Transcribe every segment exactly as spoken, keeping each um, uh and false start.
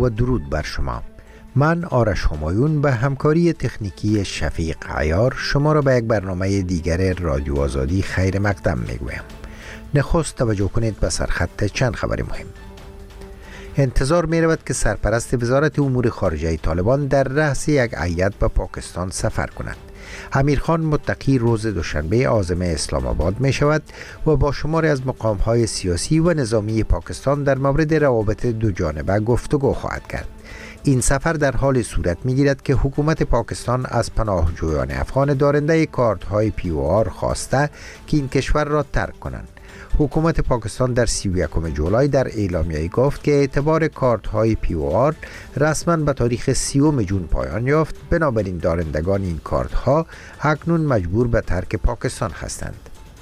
و درود بر شما. من آرش همایون به همکاری تکنیکی شفیق عیار شما را به یک برنامه دیگر رادیو آزادی خیر مقدم میگویم. نخست توجه کنید به سرخط چند خبر مهم. انتظار می رود که سرپرست وزارت امور خارجه طالبان در رأس یک هیئت به پاکستان سفر کند. امیرخان متقی روز دوشنبه عازم اسلام آباد می شود و با شماری از مقام‌های سیاسی و نظامی پاکستان در مورد روابط دو جانبه گفتگو خواهد کرد. این سفر در حال صورت می گیرد که حکومت پاکستان از پناهجویان افغان دارنده کارت‌های پی او آر خواسته که این کشور را ترک کنند. حکومت پاکستان در سی و یکم جولای در اعلامیه‌ای گفت که اعتبار کارت‌های پی او آر رسما به تاریخ سیوم جون پایان یافت، بنابراین دارندگان این کارت‌ها اکنون مجبور به ترک پاکستان هستند.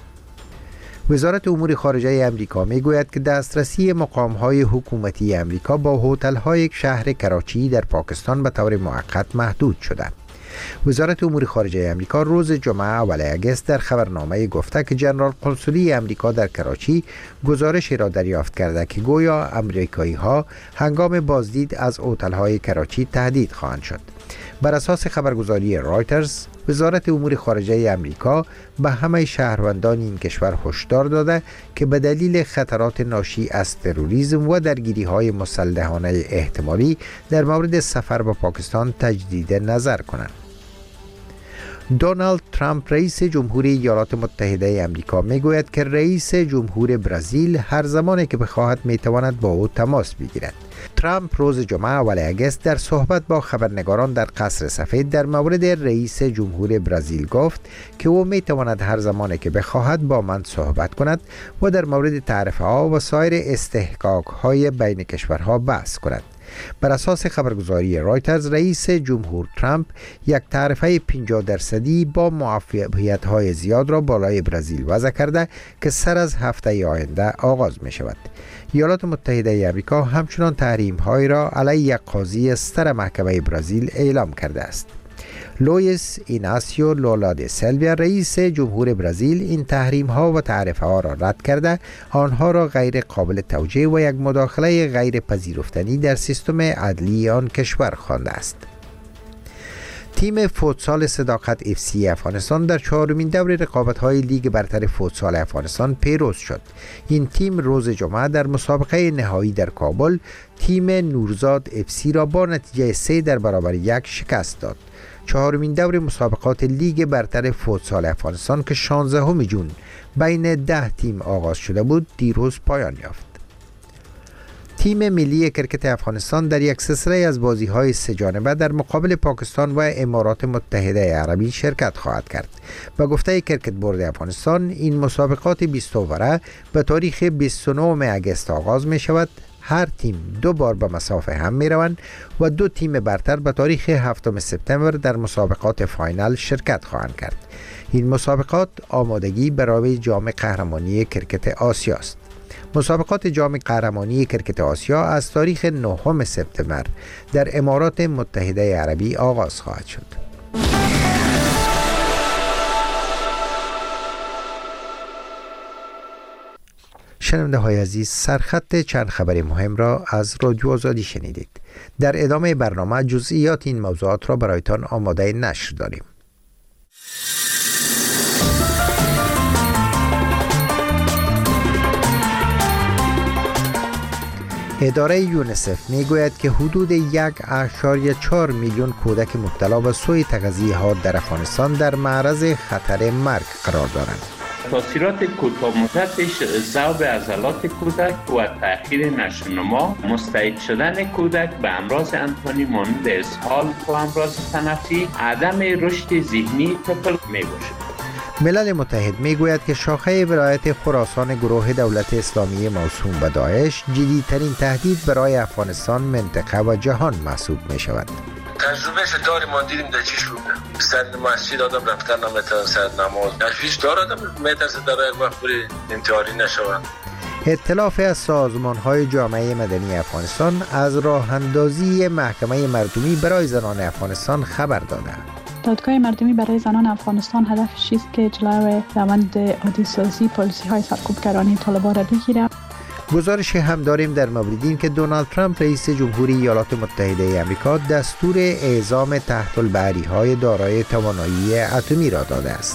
وزارت امور خارجه امریکا میگوید که دسترسی مقام‌های حکومتی امریکا با هتل‌های شهر کراچی در پاکستان به طور موقت محدود شده. وزارت امور خارجه امریکا روز جمعه اول اگست در خبرنامه گفته که جنرال قنسولی امریکا در کراچی گزارشی را دریافت کرده که گویا امریکایی‌ها هنگام بازدید از هتل‌های کراچی تهدید خواهند شد. بر اساس خبرگزاری رایترز، وزارت امور خارجه امریکا به همه شهروندان این کشور هشدار داده که به دلیل خطرات ناشی از تروریسم و درگیری‌های مسلحانه احتمالی در مورد سفر به پاکستان تجدید نظر کنند. دونالد ترامپ رئیس جمهوری ایالات متحده امریکا میگوید که رئیس جمهور برزیل هر زمانی که بخواهد میتواند با او تماس بگیرد. ترامپ روز جمعه اول اگست در صحبت با خبرنگاران در قصر سفید در مورد رئیس جمهور برزیل گفت که او میتواند هر زمانی که بخواهد با من صحبت کند و در مورد تعرفه ها و سایر استحقاق های بین کشورها بحث کند. بر اساس خبرگزاری رایترز، رئیس جمهور ترامپ یک تعرفه پنجاه درصدی با معافیت های زیاد را بالای برزیل وضع کرده که سر از هفته آینده آغاز می شود. ایالات متحده امریکا همچنان تحریم های را علیه یک قاضی ستر محکمه برزیل اعلام کرده است. لوئیس ایناسیو لولا د سیلویا رئیس جمهور برزیل این تحریم ها و تعرفه ها را رد کرده، آنها را غیر قابل توجیه و یک مداخله غیر پذیرفتنی در سیستم عدلی آن کشور خوانده است. تیم فوتسال صداقت اف سی افغانستان در چهارمین دور رقابت‌های لیگ برتر فوتسال افغانستان پیروز شد. این تیم روز جمعه در مسابقه نهایی در کابل تیم نورزاد اف سی را با نتیجه سه در برابر یک شکست داد. چهارمین دور مسابقات لیگ برتر فوتسال افغانستان که شانزدهم جون بین ده تیم آغاز شده بود، دیروز پایان یافت. تیم ملی کرکت افغانستان در یک سلسله از بازی‌های سه جانبه در مقابل پاکستان و امارات متحده عربی شرکت خواهد کرد. به گفته کرکت بورد افغانستان، این مسابقات بیست اووره به تاریخ بیست و نهم اگست آغاز می شود. هر تیم دو بار به مسافه هم می روند و دو تیم برتر به تاریخ هفتم سپتامبر در مسابقات فاینال شرکت خواهند کرد. این مسابقات آمادگی برای جام قهرمانی کرکت آسیا است. مسابقات جام قهرمانی کرکت آسیا از تاریخ نهم سپتامبر در امارات متحده عربی آغاز خواهد شد. شنونده های عزیز، سرخط چند خبر مهم را از رادیو آزادی شنیدید. در ادامه برنامه جزئیات این موضوعات را برایتان آماده نشر داریم. اداره یونیسف میگوید که حدود یک اشاریه چهار میلیون کودک مبتلا به سوء تغذیه حاد در افغانستان در معرض خطر مرگ قرار دارند. تاثیرات کوتاه مدتش ذوب عضلات کودک و تأخیر نشوونما، مستعد شدن کودک به امراض انتانی مانند اسهال و امراض تنفسی، عدم رشد ذهنی طفل میباشد. ملل متحد میگوید که شاخه ولایت خراسان گروه دولت اسلامی موسوم به داعش جدیدترین تهدید برای افغانستان، منطقه و جهان محسوب می شود. تجربه داری ما دیدیم در چی شده. سر مسجد آدم رفتن نمیتونه، سر نماز تشویش دار آدم میترسه در یک وقت بری انتحاری نشود. ائتلاف از سازمان‌های جامعه مدنی افغانستان از راه اندازی محکمه مردمی برای زنان افغانستان خبر داده. دادگاه مردمی برای زنان افغانستان هدفش است که جلوی روند عادی سازی پالیسی‌های سرکوبگرانه طالبان را بگیرد. گزارشی هم داریم در مورد این که دونالد ترامپ رئیس جمهوری ایالات متحده آمریکا دستور اعزام تحت البحری های دارای توانایی اتمی را داده است.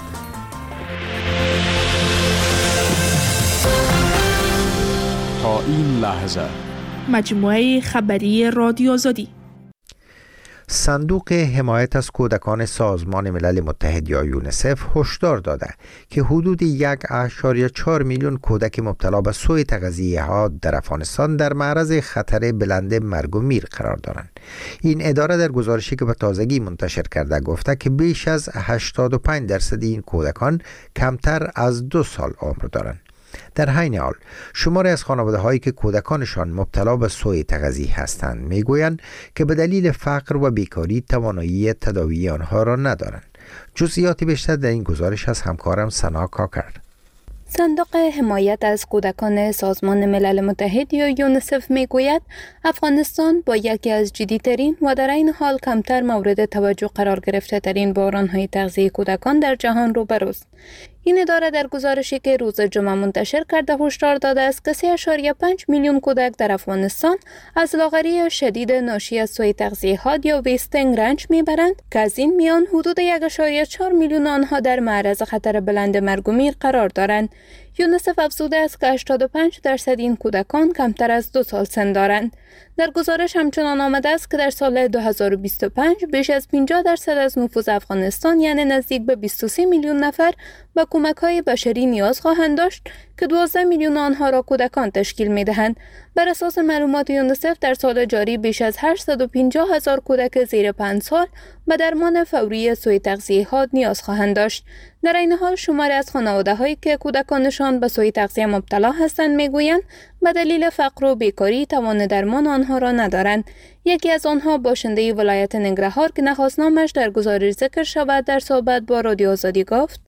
تا این لحظه مجموعه خبری رادیو آزادی. صندوق حمایت از کودکان سازمان ملل متحد یا یونیسف هشدار داده که حدود یک ممیز چهار میلیون کودک مبتلا به سوء تغذیه‌ها در افغانستان در معرض خطر بلند مرگ و میر قرار دارند. این اداره در گزارشی که به تازگی منتشر کرده گفته که بیش از هشتاد و پنج درصد این کودکان کمتر از دو سال عمر دارند. در حین حال شماری از خانواده هایی که کودکانشان مبتلا به سوء تغذیه هستند میگویند که به دلیل فقر و بیکاری توانایی تداوی آنها را ندارند. جزئیات بیشتر در این گزارش از همکارم سنا کاکر. صندوق حمایت از کودکان سازمان ملل متحد یا یونیسف میگوید افغانستان با یکی از جدی‌ترین و در این حال کمتر مورد توجه قرار گرفته ترین بحران‌های تغذیه کودکان در جهان روبروست. این اداره در گزارشی که روز جمعه منتشر کرده هشدار داده است که سه ممیز پنج میلیون کودک در افغانستان از لاغری شدید ناشی از سوء تغذیه حاد یا ویستینگ رنج میبرند که از این میان حدود یک ممیز چهار میلیون آنها در معرض خطر بلند مرگ و میر قرار دارند. یونیسف افزوده است که هشتاد و پنج درصد این کودکان کمتر از دو سال سن دارند. در گزارش همچنان آمده است که در سال دو هزار و بیست و پنج بیش از پنجاه درصد از نفوذ افغانستان یعنی نزدیک به بیست و سه میلیون نفر به کمک‌های بشری نیاز خواهند داشت که دوازده میلیون آنها را کودکان تشکیل می‌دهند. بر اساس معلومات یونیسف در سال جاری بیش از هشتصد و پنجاه هزار کودک زیر پنج سال به درمان فوری سوء تغذیه حاد نیاز خواهند داشت. در این حال شماری از خانواده‌هایی که کودکانشان به سوء تغذیه مبتلا هستند میگویند به دلیل فقر و بیکاری توان درمان آنها را ندارند. یکی از آنها باشنده ولایت ننگرهار که نخواست نامش در گزارش ذکر شود در صحبت با رادیو آزادی گفت: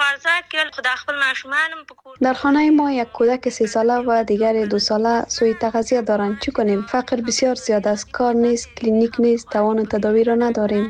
در خانه ما یک کودک سی ساله و دیگر دو ساله سوء تغذیه دارند. چی کنیم؟ فقر بسیار زیاد است، کار نیست، کلینیک نیست، توان تداوی را نداریم.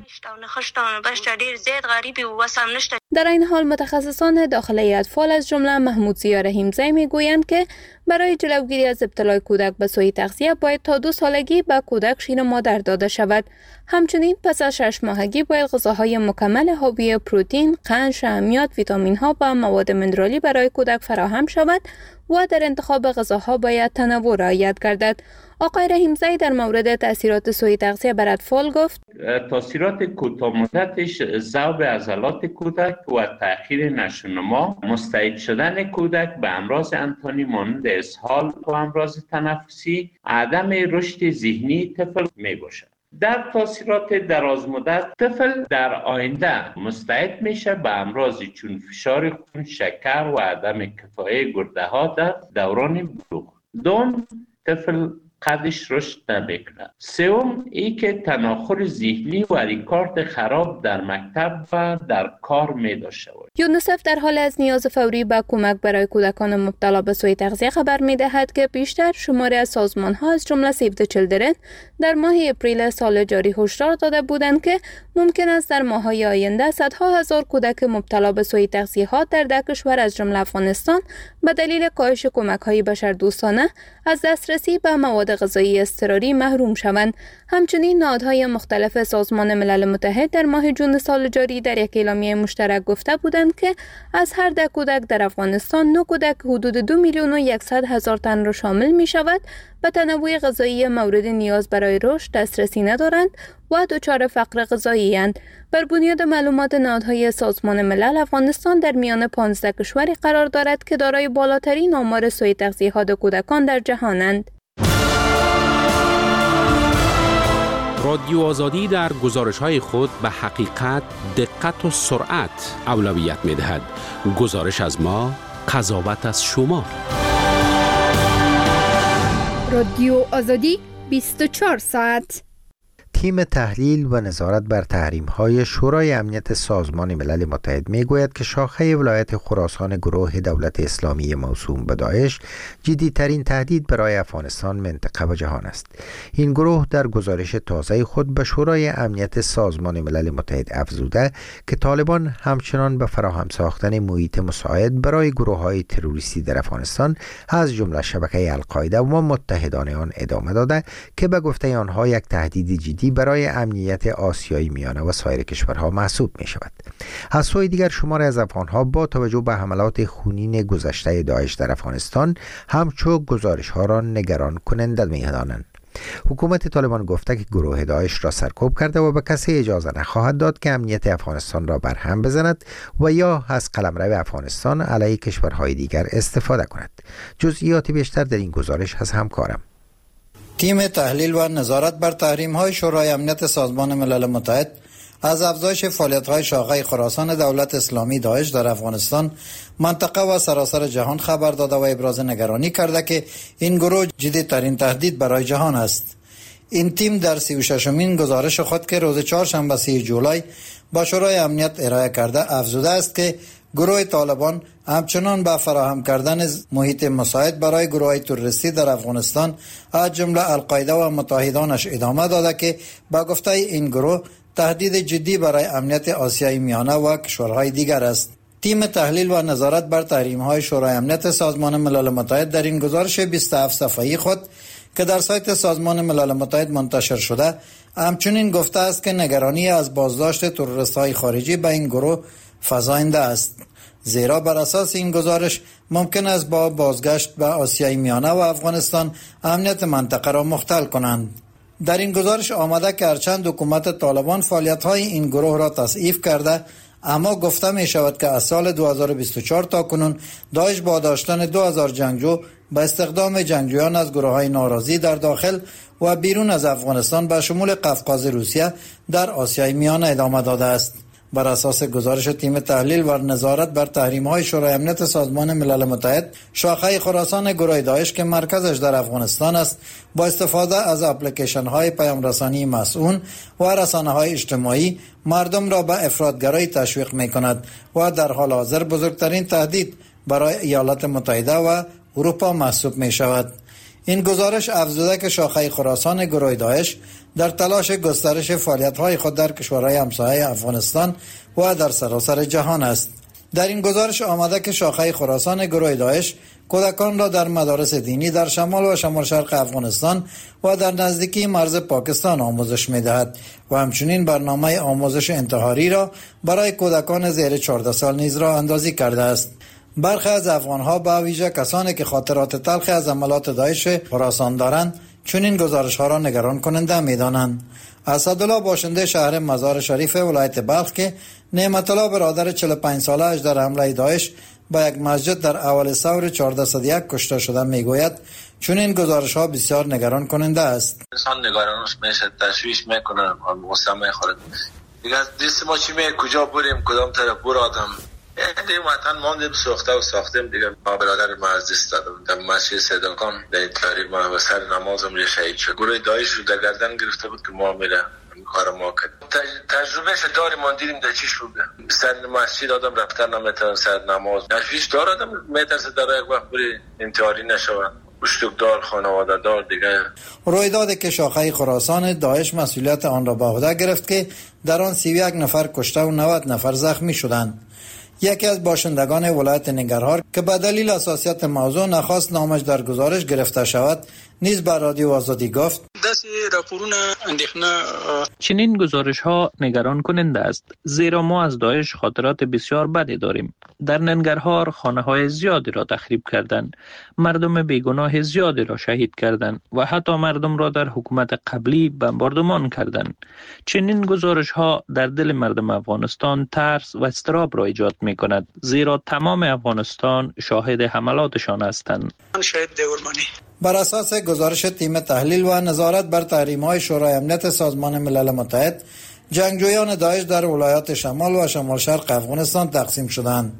در این حال متخصصان داخلی اطفال از جمله محمود ضیا رحیمزی میگویند که برای جلوگیری از ابتلای کودک به سوء تغذیه باید تا دو سالگی به کودک شیر مادر داده شود. همچنین پس از شش ماهگی باید غذاهای مکمل حاوی پروتئین، قند، شحمیات، ویتامین ها و مواد منرالی برای کودک فراهم شود و در انتخاب غذاها باید تنوع رعایت گردد. آقای رحیمزی در مورد تأثیرات سوء تغذیه بر اطفال گفت: تأثیرات کوتاه مدتش ذوب عضلات کودک و تأخیر نشو و نما، مستعد شدن کودک به امراض انتانی مانند اسهال و امراض تنفسی، عدم رشد ذهنی طفل می باشد. در تاثیرات دراز مدت طفل در آینده مستعد میشه به امراضی چون فشار خون، شکر و عدم کفایت گرده ها در دوران بلوغ. دوم، طفل قدش رشد نمیکنه. سوم، ای که تناخر ذهنی و ریکارد خراب در مکتب و در کار می داشته باشه. یونیسف در حال از نیاز فوری به کمک برای کودکان مبتلا به سوء تغذیه خبر می دهد که پیشتر شماری از سازمان ها از جمله سیو د چیلدرن در ماه اپریل سال جاری هشدار داده بودند که ممکن است در ماه‌های آینده صدها هزار کودک مبتلا به سوء تغذیه ها در ده کشور از جمله افغانستان به دلیل کاهش کمک‌های بشردوستانه از دسترسی به مواد غذایی اضطراری محروم شوند. همچنین نهادهای مختلف سازمان ملل متحد در ماه جون سال جاری در یک اعلامیه مشترک گفته بودند که از هر ده کودک در افغانستان نه کودک حدود دو میلیون و صد هزار تن را شامل می شود به تنوع غذایی مورد نیاز برای رشد دسترسی ندارند و دچار فقر غذایی اند. بر بنیاد معلومات نهادهای سازمان ملل، افغانستان در میان پانزده کشوری قرار دارد که دارای بالاترین آمار سوء تغذیه حاد کودکان در جهانند. رادیو آزادی در گزارش‌های خود به حقیقت، دقت و سرعت اولویت می‌دهد. گزارش از ما، قضاوت از شما. رادیو آزادی بیست و چهار ساعت. تیم تحلیل و نظارت بر تحریم‌های شورای امنیت سازمان ملل متحد می‌گوید که شاخه ولایت خراسان گروه دولت اسلامی موسوم به داعش جدی‌ترین تهدید برای افغانستان، منطقه و جهان است. این گروه در گزارش تازه خود به شورای امنیت سازمان ملل متحد افزوده که طالبان همچنان به فراهم ساختن محیط مساعد برای گروه‌های تروریستی در افغانستان از جمله شبکه القاعده و متحدان آن ادامه داده که به گفته آنها یک تهدید جدی برای امنیت آسیای میانه و سایر کشورها محسوب می شود. از سوی دیگر شماری از افغانها با توجه به حملات خونین گذشته داعش در افغانستان همچون گزارش ها را نگران کننده می دانند. حکومت طالبان گفته که گروه داعش را سرکوب کرده و به کسی اجازه نخواهد داد که امنیت افغانستان را برهم بزند و یا از قلمرو افغانستان علیه کشورهای دیگر استفاده کند. جزئیات بیشتر در این گزارش از همکارم. تیم تحلیل و نظارت بر تحریم‌های شورای امنیت سازمان ملل متحد از افزایش فعالیت‌های شاخه خراسان دولت اسلامی داعش در افغانستان، منطقه و سراسر جهان خبر داده و ابراز نگرانی کرده که این گروه جدی‌ترین تهدید برای جهان است. این تیم در سی و ششمین گزارش خود که روز چهارشنبه سی جولای با شورای امنیت ارائه کرده افزوده است که گروه طالبان همچنان به فراهم کردن محیط مساعد برای گروه‌های تروریستی در افغانستان از جمله القاعده و متحدانش ادامه داده که با گفته این گروه تهدید جدی برای امنیت آسیای میانه و کشورهای دیگر است. تیم تحلیل و نظارت بر تحریم‌های شورای امنیت سازمان ملل متحد در این گزارش بیست و هفت صفحه‌ای خود که در سایت سازمان ملل متحد منتشر شده همچنین گفته است که نگرانی از بازداشت تروریست‌های خارجی به این گروه فزاینده است، زیرا بر اساس این گزارش ممکن است با بازگشت به آسیای میانه و افغانستان امنیت منطقه را مختل کنند. در این گزارش آمده که هرچند حکومت طالبان فعالیت‌های این گروه را تضعیف کرده، اما گفته می شود که از سال دو هزار و بیست و چهار تا کنون داعش با داشتن دو هزار جنگجو به استخدام جنگجویان از گروه‌های ناراضی در داخل و بیرون از افغانستان به شمول قفقاز روسیه در آسیای میانه ادامه داده است. بر اساس گزارش تیم تحلیل و نظارت بر تحریم‌های شورای امنیت سازمان ملل متحد، شاخه خراسان گروه داعش که مرکزش در افغانستان است، با استفاده از اپلیکیشن‌های پیام‌رسانی مسئول و رسانه‌های اجتماعی مردم را به افراطگرایی تشویق می‌کند و در حال حاضر بزرگترین تهدید برای ایالات متحده و اروپا محسوب می‌شود. این گزارش افزوده که شاخه خراسان گروه داعش در تلاش گسترش فعالیت‌های خود در کشورهای همسایه افغانستان و در سراسر جهان است. در این گزارش آمده که شاخه خراسان گروه داعش کودکان را در مدارس دینی در شمال و شمال شرق افغانستان و در نزدیکی مرز پاکستان آموزش می‌دهد و همچنین برنامه آموزش انتحاری را برای کودکان زیر چهارده سال نیز راه اندازی کرده است. برخی از افغان‌ها به ویژه کسانی که خاطرات تلخی از عملات داعش خراسان دارند چون این گزارش‌ها را نگران کننده می‌دانند. اسدالله باشنده شهر مزار شریف ولایت بلخ که نعمت الله برادر چهل و پنج ساله اش در حمله داعش به یک مسجد در اول ثور چهارده صد و یک کشته شده میگوید چون این گزارش‌ها بسیار نگران کننده است. انسان نگرانش میشه، تشویش میکنه، غصه میخوره. دیگه دست ما چی می کجا بریم، کدام طرف برادم. این وطن ماندیم ساخته و ساختیم دیگه. ما برادر مرزیست دادم در مسجد صداقان در این تاریخ ما به سر نمازم یه شهید شد. گروه داعش رو در گردن گرفته بود که ما میره کار ما کرد. تجربه ش داریم، ما دیدیم در چیش بود. سر مسجد آدم رفتن نمیتونه سر نماز. نشویش دار آدم میترسه در یک وقت بری انتحاری نشود. اشتوک دار، خانواده دار دیگه. رویداد که شاخه خراسان داعش مسئولیت آن را به عهده گرفت که در آن سی و یک نفر کشته و نود نفر زخمی شدند. یکی از باشندگان ولایت ننگرهار که به دلیل حساسیت موضوع نخواست نامش در گزارش گرفته شود نیز بر رادیو آزادی گفت چنین گزارش ها نگران کننده است، زیرا ما از داعش خاطرات بسیار بدی داریم. در ننگرهار خانه های زیادی را تخریب کردند، مردم بیگناه زیادی را شهید کردند و حتی مردم را در حکومت قبلی بمباردمان کردند. چنین گزارش ها در دل مردم افغانستان ترس و اضطراب را ایجاد می کند، زیرا تمام افغانستان شاهد حملاتشان هستند. بر اساس گزارش تیم تحلیل و نظارت بر تحریم‌های شورای امنیت سازمان ملل متحد، جنگجویان داعش در ولایات شمال و شمال شرق افغانستان تقسیم شدند.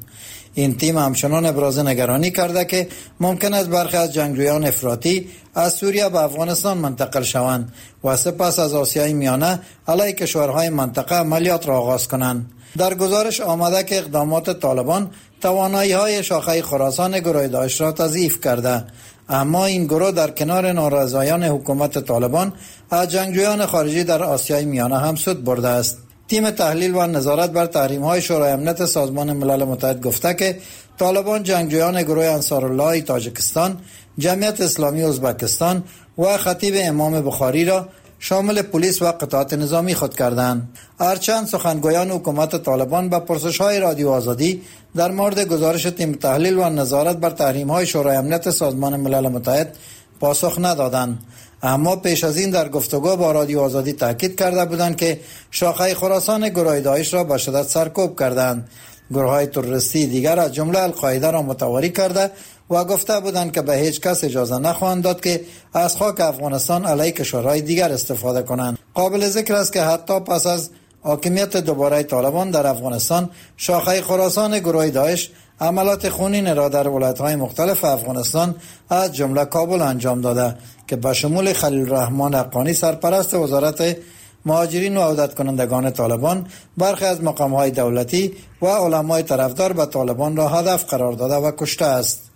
این تیم همچنان ابراز نگرانی کرده که ممکن است برخی از جنگجویان افراطی از سوریه به افغانستان منتقل شوند و سپس از آسیای میانه علیه کشورهای منطقه عملیات را آغاز کنند. در گزارش آمده که اقدامات طالبان توانایی‌های شاخه خراسان گروه داعش را تضعیف کرده، اما این گروه در کنار نارضایان حکومت طالبان از جنگجویان خارجی در آسیای میانه هم سود برده است. تیم تحلیل و نظارت بر تحریم‌های شورای امنیت سازمان ملل متحد گفته که طالبان جنگجویان گروه انصارالله تاجیکستان، جمعیت اسلامی ازبکستان و خطیب امام بخاری را شامل پلیس و قطعات نظامی خود کردند. هرچند سخنگویان حکومت طالبان به پرسش‌های رادیو آزادی در مورد گزارش تیم تحلیل و نظارت بر تحریم‌های شورای امنیت سازمان ملل متحد پاسخ ندادند، اما پیش از این در گفتگو با رادیو آزادی تاکید کرده بودند که شاخه خراسان گروه داعش را به شدت سرکوب کردند. گروه‌های تروریستی دیگر از جمله القاعده را متواری کرده و گفته بودند که به هیچ کس اجازه نخواهند داد که از خاک افغانستان علیه کشورهای دیگر استفاده کنند. قابل ذکر است که حتی پس از حاکمیت دوباره طالبان در افغانستان، شاخه خراسان گروه داعش عملات خونین را در ولایت‌های مختلف افغانستان از جمله کابل انجام داده که به شمول خلیل الرحمن حقانی سرپرست وزارت مهاجرین و عودت کنندگان طالبان، برخی از مقام‌های دولتی و علمای طرفدار به طالبان را هدف قرار داده و کشته است.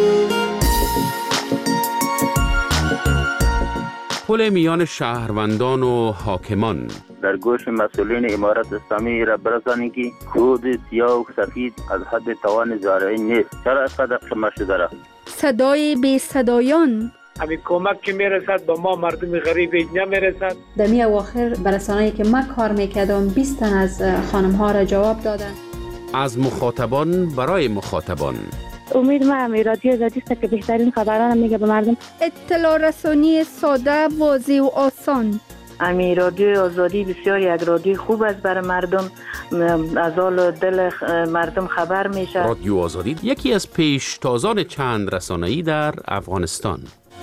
پل میان شهروندان و حاکمان در گوش مسئولین امارت اسلامی را برسانی که خود سیاه و سفید از حد توان زارعی نیست. چرا اینقدر قمه شده را؟ صدای بی صدایان همین کمک که میرسد به ما مردم غریب نمیرسد. در می اواخر برسانه‌ای که من کار میکردم بیست تن از خانم ها را جواب دادن. از مخاطبان برای مخاطبان. امید ما هم رادیو آزادی است که بهترین خبران میگه به مردم. اطلاع رسانی ساده، واضح و آسان. امی رادیو آزادی بسیار یک رادیو خوب است برای مردم، از حال دل مردم خبر میشه. رادیو آزادی یکی از پیشتازان چند رسانه‌ای در افغانستان.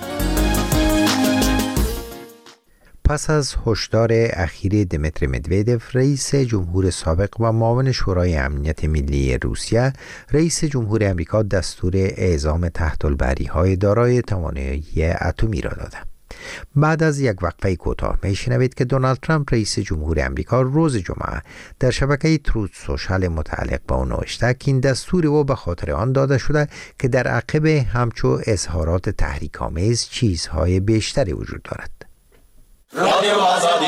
پس از هشدار اخیر دمیتری مدویدف، رئیس جمهور سابق و معاون شورای امنیت ملی روسیه، رئیس جمهور امریکا دستور اعزام تحت البری‌های دارای توانایی اتمی را داده. بعد از یک وقفه کوتاه میشنوید که دونالد ترامپ رئیس جمهور امریکا روز جمعه در شبکه تروت سوشال متعلق به او نوشته که این دستور او به خاطر آن داده شده که در عقب همچو اظهارات تحریک‌آمیز چیزهای بیشتری وجود دارد. رادیو آزادی.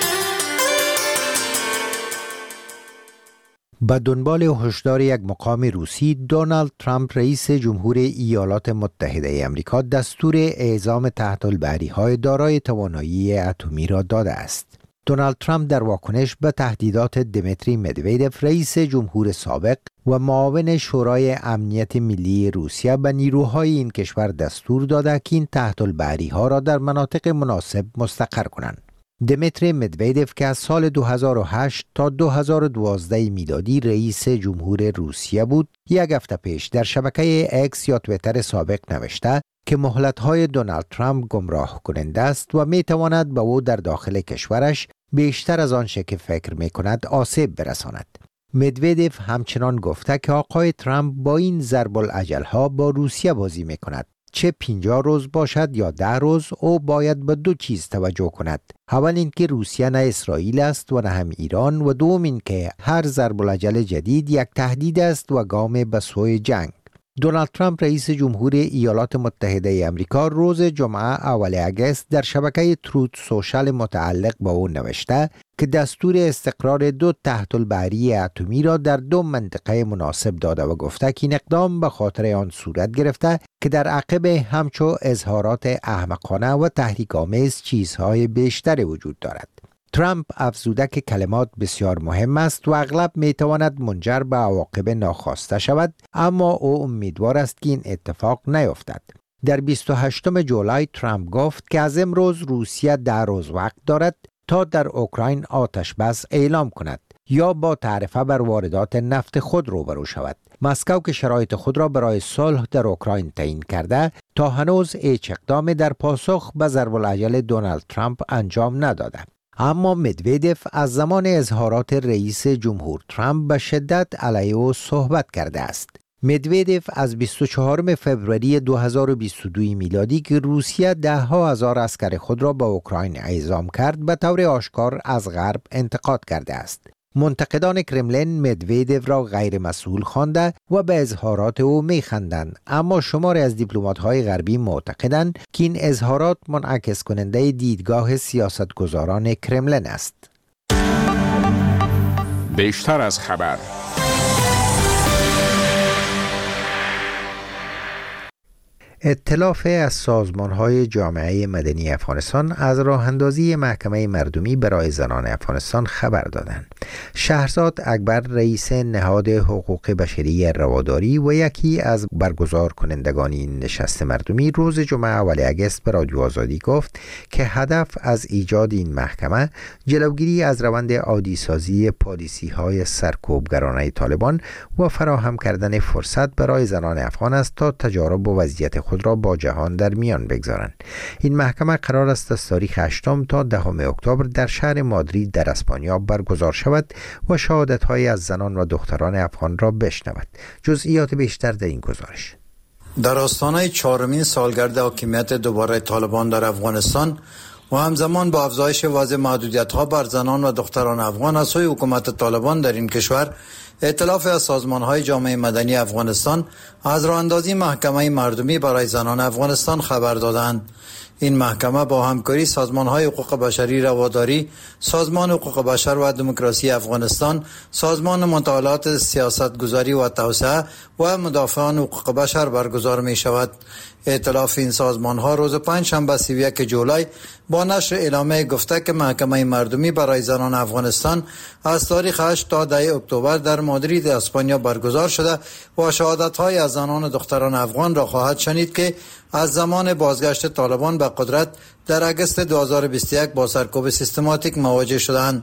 به دنبال هشدار یک مقام روسی، دونالد ترامپ رئیس جمهور ایالات متحده امریکا دستور اعزام تحت البری‌های دارای توانایی اتمی را داده است. دونالد ترامپ در واکنش به تهدیدات دمیتری مدویدف، رئیس جمهور سابق و معاون شورای امنیت ملی روسیه، به نیروهای این کشور دستور داده که این تحت البری‌ها را در مناطق مناسب مستقر کنند. دمیتری مدویدف که از سال دو هزار و هشت تا دو هزار و دوازده میلادی رئیس جمهور روسیه بود، یک هفته پیش در شبکه اکس یا تویتر سابق نوشته که مهلت‌های دونالد ترامپ گمراه کننده است و می‌تواند به او در داخل کشورش بیشتر از آنچه که فکر می‌کند آسیب برساند. مدویدف همچنان گفته که آقای ترامپ با این ضرب العجل‌ها با روسیه بازی می‌کند. چه پنجاه روز باشد یا ده روز، او باید به دو چیز توجه کند. اول اینکه روسیه نه اسرائیل است و نه هم ایران، و دوم اینکه هر ضرب العجل جدید یک تهدید است و گام به سوی جنگ. دونالد ترامپ رئیس جمهور ایالات متحده امریکا روز جمعه اول اگست در شبکه تروت سوشال متعلق با او نوشته که دستور استقرار دو تحت البری اتمی را در دو منطقه مناسب داده و گفته که این اقدام به خاطر آن صورت گرفته که در عقب همچو اظهارات احمقانه و تحریک‌آمیز چیزهای بیشتری وجود دارد. ترامپ افزوده که کلمات بسیار مهم است و اغلب میتواند منجر به عواقب ناخواسته شود، اما او امیدوار است که این اتفاق نیفتد. در بیست و هشتم جولای ترامپ گفت که از امروز روسیه ده روز وقت دارد تا در اوکراین آتش بس اعلام کند یا با تعرفه بر واردات نفت خود روبرو شود. مسکو که شرایط خود را برای صلح در اوکراین تعیین کرده، تا هنوز هیچ اقدام در پاسخ به ضرب العجل دونالد ترامپ انجام نداده. اما مدویدف از زمان اظهارات رئیس جمهور ترامپ به شدت علیه او صحبت کرده است. مدودف از بیست و چهارم فوریه دو هزار و بیست و دو میلادی که روسیه ده ها هزار عسکر خود را به اوکراین اعزام کرد به طور آشکار از غرب انتقاد کرده است. منتقدان کرملین مدودف را غیر مسئول خوانده و به اظهارات او میخندند، اما شماری از دیپلمات‌های غربی معتقدند که این اظهارات منعکس کننده دیدگاه سیاستگزاران کرملین است. بیشتر از خبر. ائتلاف از سازمان‌های جامعه مدنی افغانستان از راه اندازی محکمه مردمی برای زنان افغانستان خبر دادند. شهرزاد اکبر رئیس نهاد حقوق بشری رواداری و یکی از برگزار کنندگان این نشست مردمی روز جمعه اول اگست به رادیو آزادی گفت که هدف از ایجاد این محکمه جلوگیری از روند عادی سازی پالیسی‌های سرکوبگرانه طالبان و فراهم کردن فرصت برای زنان افغان است تا تجارب و وضعیت خود را با جهان در میان بگذارند. این محکمه قرار است از تاریخ هشتم تا دهم اکتبر در شهر مادرید در اسپانیا برگزار شود و شهادت‌های از زنان و دختران افغان را بشنود. جزئیات بیشتر در این گزارش. در آستانه چهارمین سالگرد حاکمیت دوباره طالبان در افغانستان و همزمان با افزایش وضع محدودیت‌ها بر زنان و دختران افغان از سوی حکومت طالبان در این کشور، ائتلاف از سازمان‌های جامعه مدنی افغانستان از راه اندازی محکمه مردمی برای زنان افغانستان خبر دادند. این محکمه با همکاری سازمان‌های حقوق بشری رواداری، سازمان حقوق بشر و دموکراسی افغانستان، سازمان مطالعات سیاستگذاری و توسعه و مدافعان حقوق بشر برگزار می‌شود. ائتلاف این سازمان‌ها روز پنجشنبه سی و یک جولای با نشر اعلامیه گفته که محکمه مردمی برای زنان افغانستان از تاریخ هشت تا ده اکتبر در مادرید اسپانیا برگزار شده و شهادت‌های از زنان و دختران افغان را خواهد شنید که از زمان بازگشت طالبان به قدرت در اگست دو هزار و بیست و یک با سرکوب سیستماتیک مواجه شدند.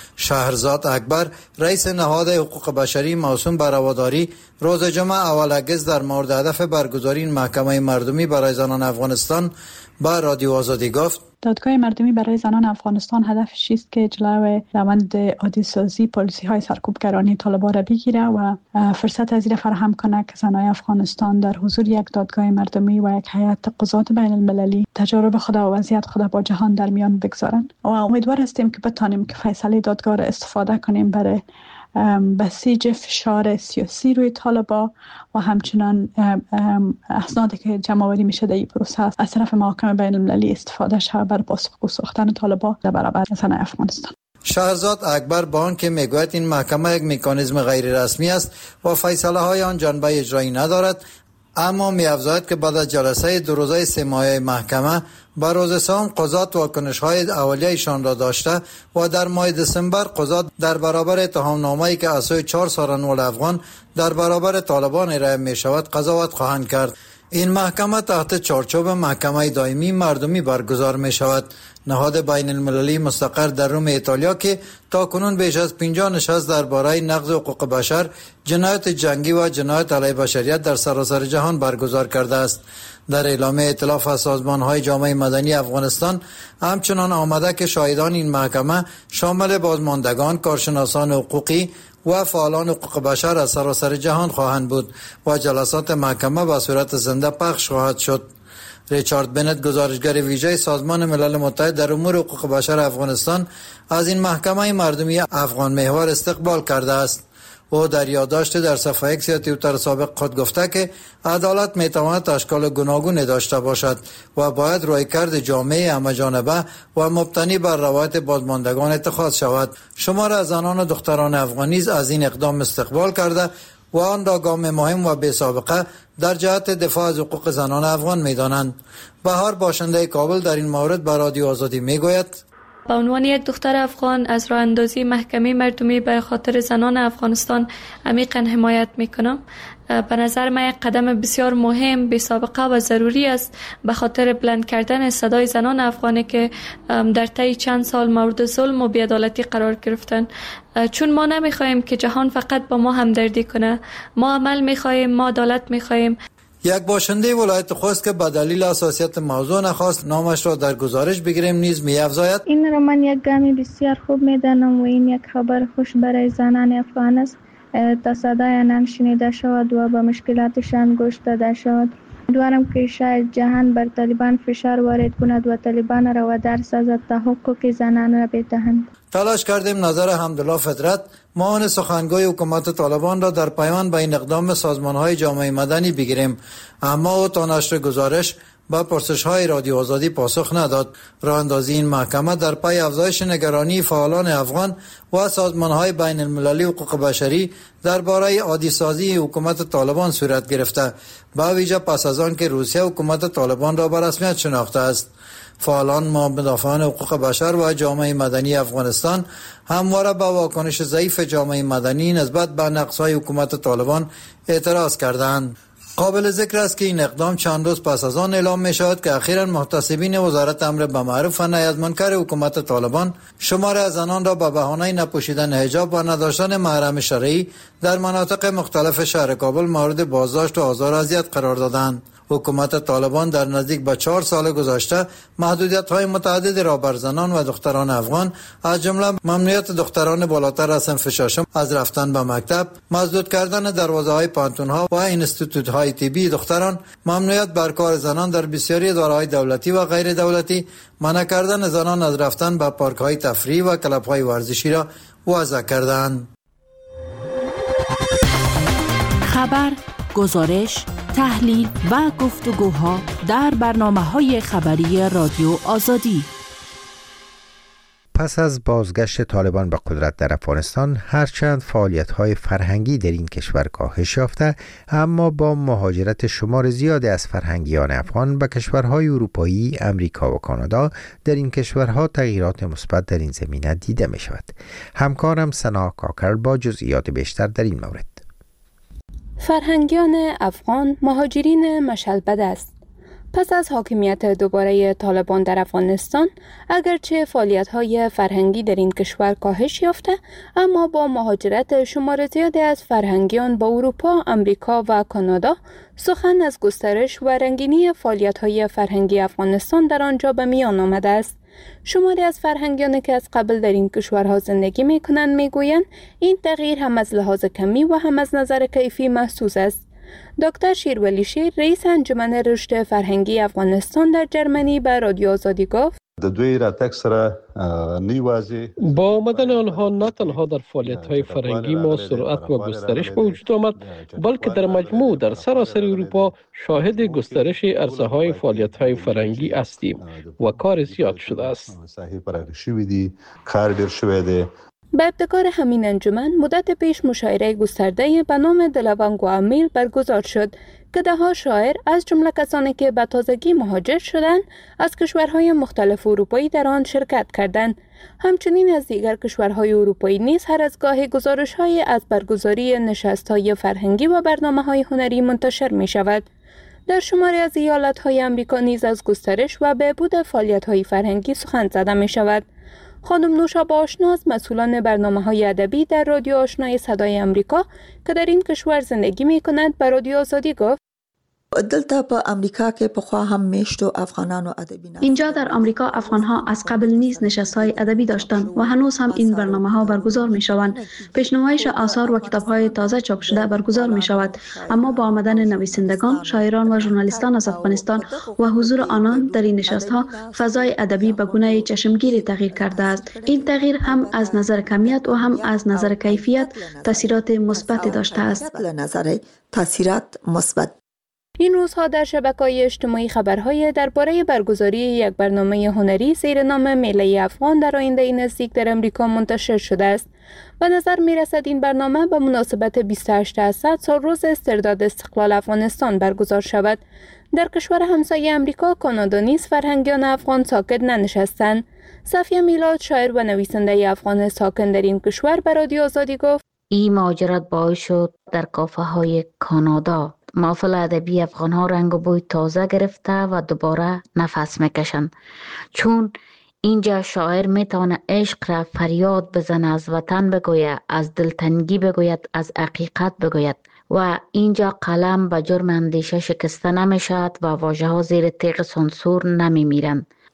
شهرزاد اکبر رئیس نهاد حقوق بشری موسوم به رواداری روز جمعه اول اگست در مورد هدف برگزاری این محکمه مردمی برای زنان افغانستان با رادیو آزادی گفت: دادگاه مردمی برای زنان افغانستان هدفش است که جلوی روند عادی سازی پالیسی های سرکوبگرانه طالبان را بگیره و فرصت از این فراهم کنه که زنان افغانستان در حضور یک دادگاه مردمی و یک هیئت قضات بین المللی تجارب خود و وضعیت خود با جهان در میان بگذارند و امیدوار هستیم که بتانیم که فیصله دادگاه را استفاده کنیم برای بسیج فشار سیاسی روی طالبان و همچنان اسنادی که جمع آوری میشه در این پروسه از طرف محاکم بین المللی استفاده شود برای پاسخگو ساختن طالبان در برابر زنان افغانستان. شهرزاد اکبر با آنکه میگوید این محکمه یک مکانیزم غیر رسمی است و فیصله های آن جنبه اجرایی ندارد، اما می‌افزاید که بعد از جلسه دو روزه سه ماهه محکمه با روز سوم قضات واکنش‌های اولیه‌شان را داشته و در ماه دسامبر قضات در برابر اتهامنامه‌ای که از سوی چهار سرانول افغان در برابر طالبان ارائه می‌شود قضاوت خواهند کرد. این محکمه تحت چارچوب محکمه دائمی مردمی برگزار می شود. نهاد بین المللی مستقر در روم ایتالیا که تا کنون بیش از پنجاه نشست درباره نقض حقوق بشر، جنایت جنگی و جنایت علیه بشریت در سراسر جهان برگزار کرده است. در اعلامیه ائتلاف از سازمان‌های جامعه مدنی افغانستان همچنان آمده که شاهدان این محکمه شامل بازماندگان، کارشناسان حقوقی و فعالان حقوق بشر از سراسر جهان خواهند بود و جلسات محکمه به صورت زنده پخش خواهد شد. ریچارد بنت، گزارشگر ویژه سازمان ملل متحد در امور حقوق بشر افغانستان، از این محکمه مردمی افغان محور استقبال کرده است. او در یادداشت در صفحه ایکس یا توییتر سابق خود گفته که عدالت میتواند اشکال گوناگونی داشته باشد و باید رویکرد جامعه همه‌جانبه و مبتنی بر روایت بازماندگان اتخاذ شود. شمار از زنان و دختران افغانی از این اقدام استقبال کرده و آن را گام مهم و بی سابقه در جهت دفاع از حقوق زنان افغان می‌دانند. بهار، باشنده کابل، در این مورد به رادیو آزادی میگوید: به عنوان یک دختر افغان از راه اندازی محکمه مردمی به خاطر زنان افغانستان عمیقاً حمایت میکنم. به نظر من یک قدم بسیار مهم، بی سابقه و ضروری است به خاطر بلند کردن صدای زنان افغانی که در طی چند سال مورد ظلم و بی‌عدالتی قرار گرفتن. چون ما نمیخوایم که جهان فقط با ما همدردی کنه، ما عمل میخوایم، ما عدالت میخوایم. یک باشنده ولایت خوست که به دلیل حساسیت موضوع نخواست نامش را در گزارش بگیریم نیز می‌افزاید: این را من یک گام بسیار خوب می‌دانم و این یک خبر خوش برای زنان افغان است تا صدای آنان شنیده شود و به مشکلاتشان گوش داده شود. امیدوارم که شاید جهان بر طالبان فشار وارد کند و طالبان را وادار سازد تا حقوق زنان را بدهند. تلاش کردیم نظر حمدالله فطرت معاون سخنگوی حکومت طالبان را در پیوند به این اقدام سازمان‌های جامعه مدنی بگیریم، اما او تا نشر گزارش با پرسش‌های رادیو آزادی پاسخ نداد. راه اندازی این محکمه در پی افزایش نگرانی فعالان افغان و سازمان‌های بین المللی حقوق بشری درباره عادی سازی حکومت طالبان صورت گرفته، با ویژه پس از آن که روسیه حکومت طالبان را به رسمیت شناخته است. فعالان مدافعان حقوق بشر و جامعه مدنی افغانستان همواره با واکنش ضعیف جامعه مدنی نسبت به نقص‌های حکومت طالبان اعتراض کردند. قابل ذکر است که این اقدام چند روز پس از آن اعلام می شود که اخیراً محتسبین وزارت امر به معروف و نهی از منکر حکومت طالبان شمار از زنان را به بهانه نپوشیدن حجاب و نداشتن محرم شرعی در مناطق مختلف شهر کابل مورد بازداشت و آزار و اذیت قرار دادند. حکومت طالبان در نزدیک به چهار سال گذشته محدودیت‌های متعددی را بر زنان و دختران افغان از جمله ممنوعیت دختران بالاتر از صنف ششم از رفتن به مکتب، مسدود کردن دروازه‌های پانتون‌ها و اینستیتوت‌های طبی دختران، ممنوعیت بر کار زنان در بسیاری اداره‌های دولتی و غیر دولتی، منع کردن زنان از رفتن به پارک‌های تفریحی و کلب‌های ورزشی را وضع کردند. خبر، گزارش، تحلیل و گفتگوها در برنامه‌های خبری رادیو آزادی. پس از بازگشت طالبان به قدرت در افغانستان، هرچند فعالیت‌های فرهنگی در این کشور کاهش یافته، اما با مهاجرت شمار زیادی از فرهنگیان افغان به کشورهای اروپایی، امریکا و کانادا، در این کشورها تغییرات مثبت در این زمینه دیده می‌شود. همکارم سنا کاکر با جزئیات بیشتر در این مورد. فرهنگیان افغان مهاجرین مشلبد است. پس از حاکمیت دوباره طالبان در افغانستان، اگرچه فعالیت‌های فرهنگی در این کشور کاهش یافته، اما با مهاجرت شمار زیادی از فرهنگیان به اروپا، امریکا و کانادا، سخن از گسترش و رنگینی فعالیت‌های فرهنگی افغانستان در آنجا به میان آمده است. شماری از فرهنگیانی که از قبل در این کشورها زندگی می کنند می گویند این تغییر هم از لحاظ کمی و هم از نظر کیفی محسوس است. دکتر شیرولی شیر، رئیس انجمن رشد فرهنگی افغانستان در جرمنی، به رادیو آزادی گفت: د دوی راتګ سره نیوازی با آمدن آنها نه تنها در فعالیت‌های فرهنگی ما سرعت و گسترش به وجود آمد، بلکه در مجموع در سراسر اروپا شاهد گسترش عرصه‌های فعالیت‌های فرهنگی هستیم و کار زیاد شده است. به ابتکار همین انجمن مدت پیش مشاعره گسترده به نام دلوانگ و امیل برگزار شد که ده ها شاعر از جمله کسانی که به تازگی مهاجر شدند از کشورهای مختلف اروپایی در آن شرکت کردند. همچنین از دیگر کشورهای اروپایی نیز هر از گاهی گزارش‌های از برگزاری نشست‌های فرهنگی و برنامه‌های هنری منتشر می‌شود. در شماری از ایالت‌های آمریکا نیز از گسترش و بهبود فعالیت‌های فرهنگی سخن زده می‌شود. خانم نوشابه آشناس، مسئولان برنامه‌های ادبی در رادیو آشنای صدای آمریکا که در این کشور زندگی می‌کند، به رادیو آزادی گفت: دلته په امریکا کې پخوا هم میشتو افغانانو ادبی نه. اینجا در آمریکا افغان‌ها از قبل نیز نشست‌های ادبی داشتند و هنوز هم این برنامه‌ها برگزار می‌شوند. پیش‌نمایش آثار و کتاب‌های تازه چاپ شده برگزار می‌شود، اما با آمدن نویسندگان، شاعران و ژورنالیستان از افغانستان و حضور آنان در این نشست‌ها، فضای ادبی به گونه چشمگیری تغییر کرده است. این تغییر هم از نظر کمیت و هم از نظر کیفیت تاثیرات مثبتی داشته است. از نظر تاثیرات مثبت. این روزها در شبکه‌های اجتماعی خبرهای درباره برگزاری یک برنامه هنری زیر نام میله افغان در آینده نزدیک در امریکا منتشر شده است. به نظر می‌رسد این برنامه به مناسبت بیست و هشت اسد سال روز استرداد استقلال افغانستان برگزار شود. در کشور همسایه امریکا، کانادا نیز فرهنگیان افغان ساکت ننشستند. صفیه میلاد، شاعر و نویسنده افغان ساکن در این کشور، به رادیو آزادی گفت: این مهاجرت باعث شد در کافه‌های کانادا محفل ادبی افغان ها رنگ و بوی تازه گرفته و دوباره نفس میکشند، چون اینجا شاعر میتونه عشق را فریاد بزنه، از وطن بگوید، از دلتنگی بگوید، از حقیقت بگوید و اینجا قلم به جرم اندیشه شکسته نمیشد و واژه ها زیر تیغ سانسور نمیمیرند.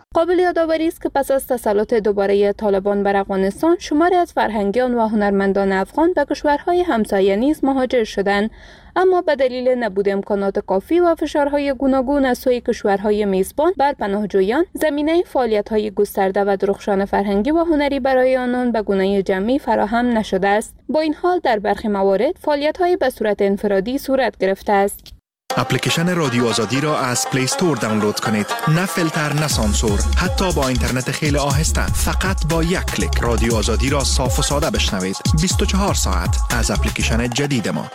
قابل یادآوری است که پس از تسلط دوباره طالبان بر افغانستان، شماری از فرهنگیان و هنرمندان افغان به کشورهای همسایه نیز مهاجر شدند، اما به دلیل نبود امکانات کافی و فشارهای گوناگون از سوی کشورهای میزبان بر پناهجویان، زمینه فعالیت‌های گسترده و درخشان فرهنگی و هنری برای آنان به گونه جمعی فراهم نشده است. با این حال در برخی موارد فعالیت‌های به صورت انفرادی صورت گرفته است. اپلیکیشن رادیو آزادی را از پلی استور دانلود کنید. نه فیلتر، نه سانسور، حتی با اینترنت خیلی آهسته. فقط با یک کلیک رادیو آزادی را صاف و ساده بشنوید. بیست و چهار ساعت از اپلیکیشن جدید ما.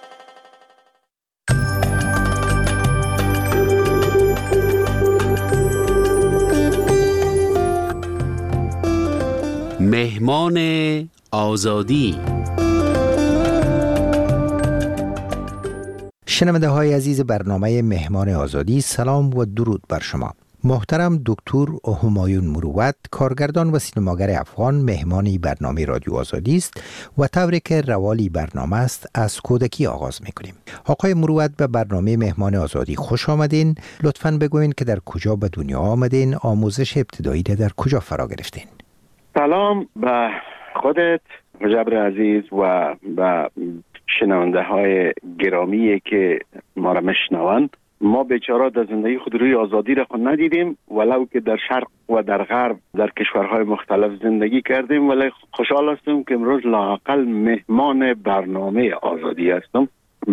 مهمان آزادی. شنونده های عزیز برنامه مهمان آزادی، سلام و درود بر شما. محترم دکتر همایون مروت، کارگردان و سینماگر افغان، مهمانی برنامه رادیو آزادی است و طوری که روالی برنامه است از کودکی آغاز میکنیم. آقای مروت، به برنامه مهمان آزادی خوش آمدین. لطفاً بگوین که در کجا به دنیا آمدین، آموزش ابتدایی در کجا فرا گرفتین؟ سلام به خودت مجبر عزیز و به شنونده های گرامی که ما را میشنوند. ما بیچاره در زندگی خود روی آزادی را خود ندیدیم، ولو که در شرق و در غرب در کشورهای مختلف زندگی کردیم، ولی خوشحال هستم که امروز لااقل مهمان برنامه آزادی هستم.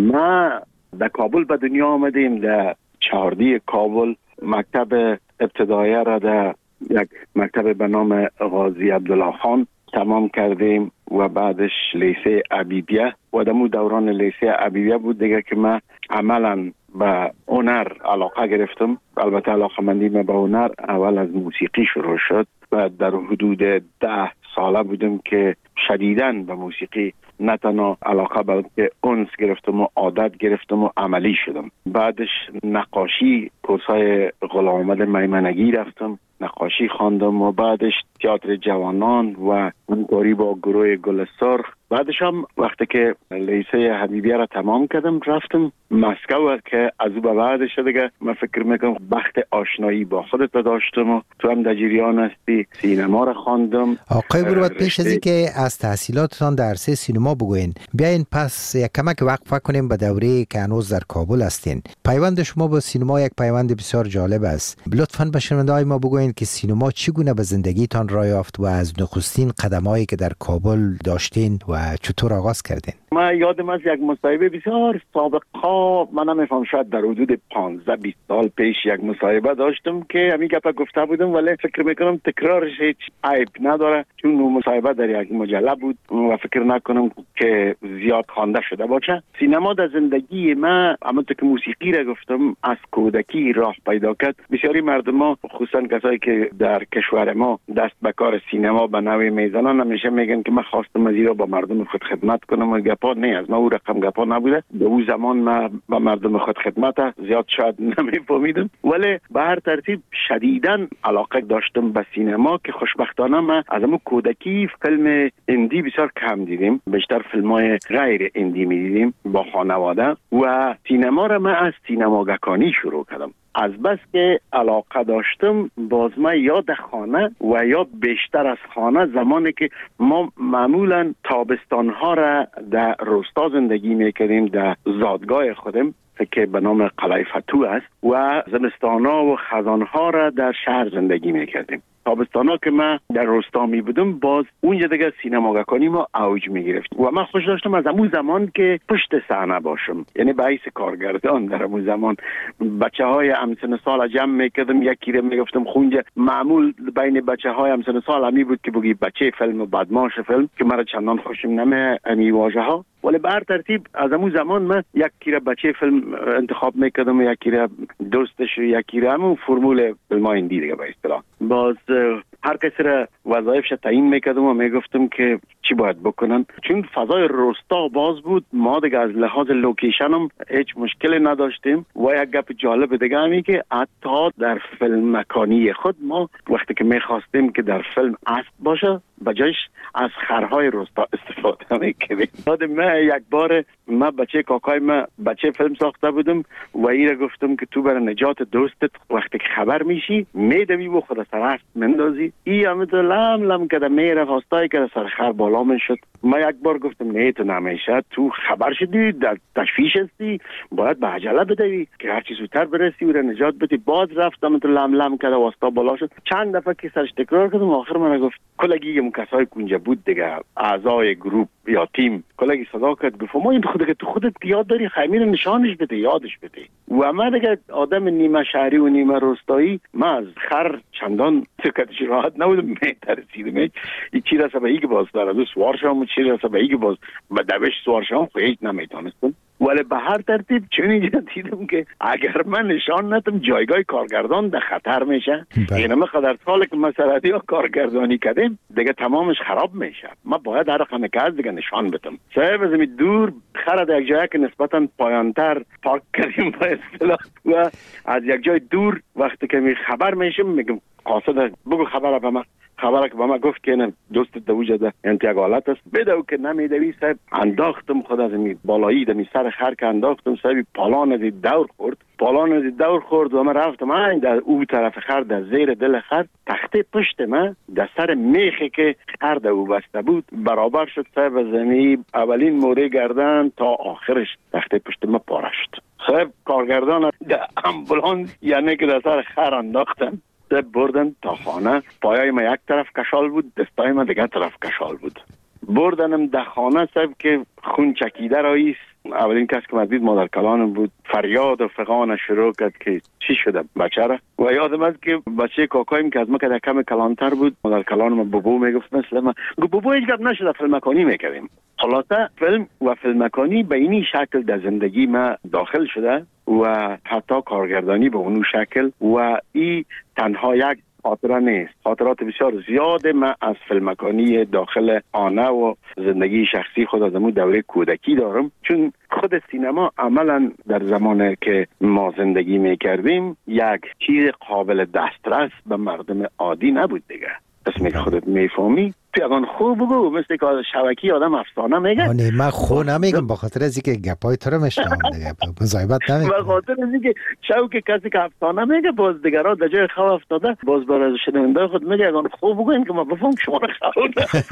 ما در کابل به دنیا آمدیم، در چهاردی کابل. مکتب ابتدایی را در یک مکتب به نام غازی عبدالله خان تمام کردیم و بعدش لیسه عبیبیه و دمو دوران لیسه عبیبیه بود دیگه که من عملا به هنر علاقه گرفتم. البته علاقه مندی من به هنر اول از موسیقی شروع شد و در حدود ده ساله بودم که شدیداً به موسیقی نه تنها علاقه بلکه انس گرفتم و عادت گرفتم و عملی شدم. بعدش نقاشی، کورسای غلام احمد میمنگی رفتم، نقاشی خواندم و بعدش تئاتر جوانان و همکاری با گروه گل سرخ. بعدش هم وقتی که لیسه حبیبیه را تمام کردم رفتم مسکو که از او به بعدش دیگه من فکر میکنم بخت آشنایی با خودت داشتم و تو هم در جریان هستی. سینما را خواندم. آقای مروت، پیش از اینکه از تحصیلاتتان در عرصه سینما بگوین، بیاین پس یک کمک وقفه کنیم به دوره که هنوز در کابل هستین. پیوند شما با سینما یک پیوند بسیار جالب است. لطفاً به شنونده‌های ما بگوین که سینما چگونه به زندگیتان راه یافت و از نخستین قدمایی که در کابل داشتین و چطور آغاز کردین؟ من یادم از یک مصاحبه بسیار سابقا، من نمیفهم شاید در حدود پانزده بیست سال پیش یک مصاحبه داشتم که همین گپ گفته بودم، ولی فکر میکنم تکرارش هیچ عیب نداره چون اون مصاحبه در یک مجله بود و فکر نکنم که زیاد خوانده شده باشه. سینما در زندگی من، همونطور که موسیقی را گفتم، از کودکی راه پیدا کرد. بسیاری مردم ها، خصوصا کسایی که در کشور ما دست به کار سینما به نوعی میزنن، همیشه میگن که من خواستم از ایرا با مردم خود خدمت کنم و گپا نه از ما او رقم گپا نبوده. به اون زمان من با مردم خود خدمت زیاد شاید نمیفهمیدم، ولی به هر ترتیب شدیداً علاقه داشتم به سینما که خوشبختانه من از همون کودکی فیلم اندی بسیار کم دیدیم، بیشتر فیلم‌های غیر اندی می‌دیدیم با خانواده و سینما را من از سینماگکانی شروع کردم. از بس که علاقه داشتم، باز من یا در خانه و یا بیشتر از خانه، زمانی که ما معمولا تابستانها را در روستا زندگی میکردیم، در زادگاه خودم که به نام قلعه فتو است، و زمستانها و خزانها را در شهر زندگی میکردیم. تابستانا که من در روستا می بودم، باز اونجا دیگه سینماگکانی ما اوج می گرفت و من خوش داشتم از همون زمان که پشت صحنه باشم، یعنی به حیث کارگردان. در همون زمان بچه های همسن سال جمع میکردم، یکی رو میگفتم خونجا. معمول بین بچه های همسن سال همی بود که بگی بچه فیلم و بدماش فیلم که مرا چندان خوشم نمی امی واژه ها، ولی به هر ترتیب از همون زمان من یکی رو بچه فیلم انتخاب میکردم، یکی رو دوستش، یکی رو همون فرمول فیلم های اندی دیگه به اصطلاح. باز هر کسی را وظایفش تعیین میکردم و میگفتم که چی باید بکنن. چون فضای روستا باز بود، ما دیگه از لحاظ لوکیشن هم هیچ مشکلی نداشتیم. و یک گپ جالب دیگه همی که حتی در فیلم مکانی خود ما وقتی که میخواستیم که در فیلم اسب باشه بجایش از خرهای روستا استفاده میکردیم. یادم من یک بار من بچه کاکای من بچه فیلم ساخته بودم و ایره گفتم که تو برای نجات دوستت وقتی که خبر میشی میدوی و خود سر اسب مندازی. ای همه لم لم کده میره خواستای که سر خر بالا میشد. من یک بار گفتم نه تو نمیشه، تو خبر شدی در تشویش هستی، باید به عجله بدوی که هرچی زودتر برسی و نجات بدی. باز رفتم تو لم لم کده واسطا بالا شد. چند دفعه که سرش تکرار کردم آخر من گفت کلگی اون کسای کنجا بود دیگه، اعضای گروپ یا تیم، کلگی صدا کرد گفت ما این خودت تو خودت یاد داری خیمه نشانش بده، یادش بده. و من دیگه آدم نیمه شهری و نیمه روستایی، من از خر چندان سکتش راحت نبودم، میترسیدم این چی رسه به ایگه باز داره سوار شام و چی رسه به ایگه باز به دوش سوار شام خود هیچ نمیتونستم. ولی به هر ترتیب چون اینجا دیدم که اگر من نشان ندم جایگاه کارگردان در خطر میشه. این همه قدر ساله که مسئله ها کارگردانی کردیم دیگه تمامش خراب میشه. من باید هر رقم که از دیگه نشان بدم. صاحب از این دور خر در یک جایی که نسبتا پایانتر پارک کردیم با اصطلاح و از یک جای دور وقتی که می خبر میشم میگم قاصد بگو خبر به من. خبره که با ما گفت که نه دوست دوجه ده انتیاگ حالت است بدو که نمیدوی. صاحب انداختم خود از می بالایی دمی سر خر که انداختم. صاحب پالان از دور خورد پالان از دور خورد و من رفتم این در او طرف خر در زیر دل خر تخته پشت من در سر میخی که خر در او بسته بود برابر شد. صاحب زمین اولین موره گردن تا آخرش تخته پشت من پاره شد. صاحب کارگردان در امبولانس یعنی که در سر خر انداختن بردن تا خانه. پایای ما یک طرف کشال بود، دستای ما دیگه طرف کشال بود. بردنم در خانه صاحب که خون چکیده راییست. اولین کس که من دید مادر کلانم بود. فریاد و فغان شروع کرد که چی شده بچه را. و یادم است که بچه کاکایم که از ما که در کم کلانتر بود مادر کلانم بابو میگفت مثل من گفت بابو هیچ گپ نشده فیلم مکانی میکردیم. خلاصه فیلم و فیلم مکانی به اینی شکل در زندگی ما داخل شده و حتی کارگردانی به اونو شکل و این تنها یک خاطره نیست. خاطرات بسیار زیاد من از فیلم مکانی داخل آنه و زندگی شخصی خود از امون دوره کودکی دارم. چون خود سینما عملا در زمانی که ما زندگی میکردیم یک چیز قابل دسترس به مردم عادی نبود دیگه. اسمی که خودت میفهمی پیغان خوب بگو مثل که شبکی آدم افسانه میگه. نه من خو نمیگم با خاطر از اینکه گپای تو رو میشنم دیگه مزایبت نمیگم. با خاطر از اینکه شو که کسی که افسانه میگه باز دیگرها در جای خواب افتاده باز برای شنونده خود میگه اگه خوب بگوین که ما بفهم شما رو خو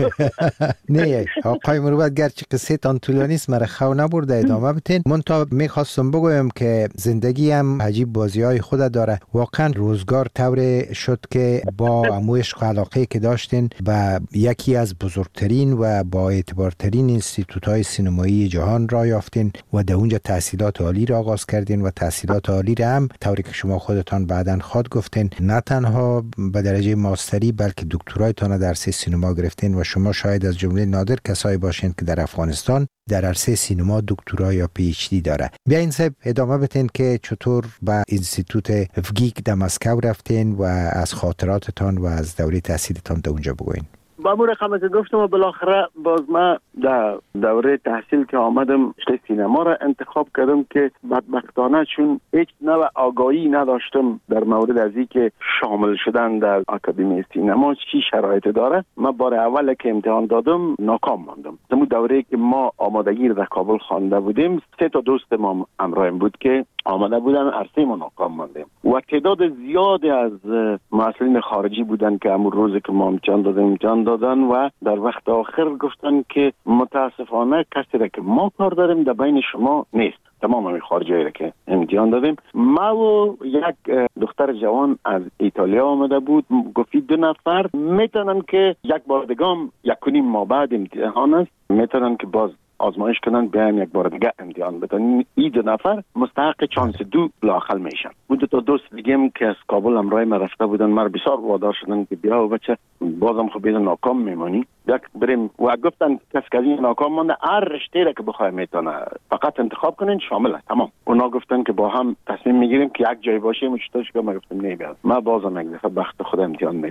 نه آقای مروت گرچه قصه تان طولانی است مرا خو نبرده ادامه بتین. من تا میخواستم بگویم که زندگی هم عجیب بازی‌های خود داره. واقعا روزگار طور شد که با عشق و علاقه که داشتین و یکی از بزرگترین و با اعتبارترین انستیتوت‌های سینمایی جهان را یافتین و در اونجا تحصیلات عالی را آغاز کردین و تحصیلات عالی را هم طوری که شما خودتان بعداً خود گفتین نه تنها به درجه ماستری بلکه دکترایتان در عرصه سینما گرفتین و شما شاید از جمله نادر کسایی باشین که در افغانستان در عرصه سینما دکترا یا پی اچ دی داره. بیاین صاحب ادامه بتین که چطور به انستیتوت افگیک در مسکو رفتین و از خاطراتتان و از دوره تحصیلتان در اونجا بگوین. با مو رقم که گفتم و بالاخره باز ما در دوره تحصیل که آمدم رشته سینما را انتخاب کردم که بدبختانه چون هیچ نوع آگاهی نداشتم در مورد از این که شامل شدن در آکادمی سینما چی شرایط داره. من بار اول که امتحان دادم ناکام ماندم. در دوره که ما آمادگی در کابل خوانده بودیم سه تا دوست ما همراهم بود که آمده بودن عرصه ما ناکام ماندیم و تعداد زیادی از مسئولین خارجی بودن که همون روزی که ما امتحان دادیم امتحان دادن و در وقت آخر گفتن که متاسفانه کسی را که ما کار داریم در بین شما نیست. تمام همین خارجی را که امتحان دادیم. ما و یک دختر جوان از ایتالیا آمده بود گفتی دو نفر میتونن که یک بار دیگه یک کنیم ما بعد امتحان است میتونن که باز آزمایش کنن بیایم یک بار دیگه امتحان بدن. این دو نفر مستحق چانس دو لااقل میشن. بود دو تا دوست دیگه که از کابل همراه ما رفته بودن مر بسیار وادار شدن که بیا و بچه بازم خب بیدن ناکام میمانی یک بریم و گفتن کسی که این ناکام مانده هر رشته را که بخواه میتونه فقط انتخاب کنین شامله تمام. اونا گفتن که با هم تصمیم میگیریم که یک جای باشیم و چطورش که ما گفتم نه بیاد ما بازم یک دفعه بخت خود امتحان میکنم.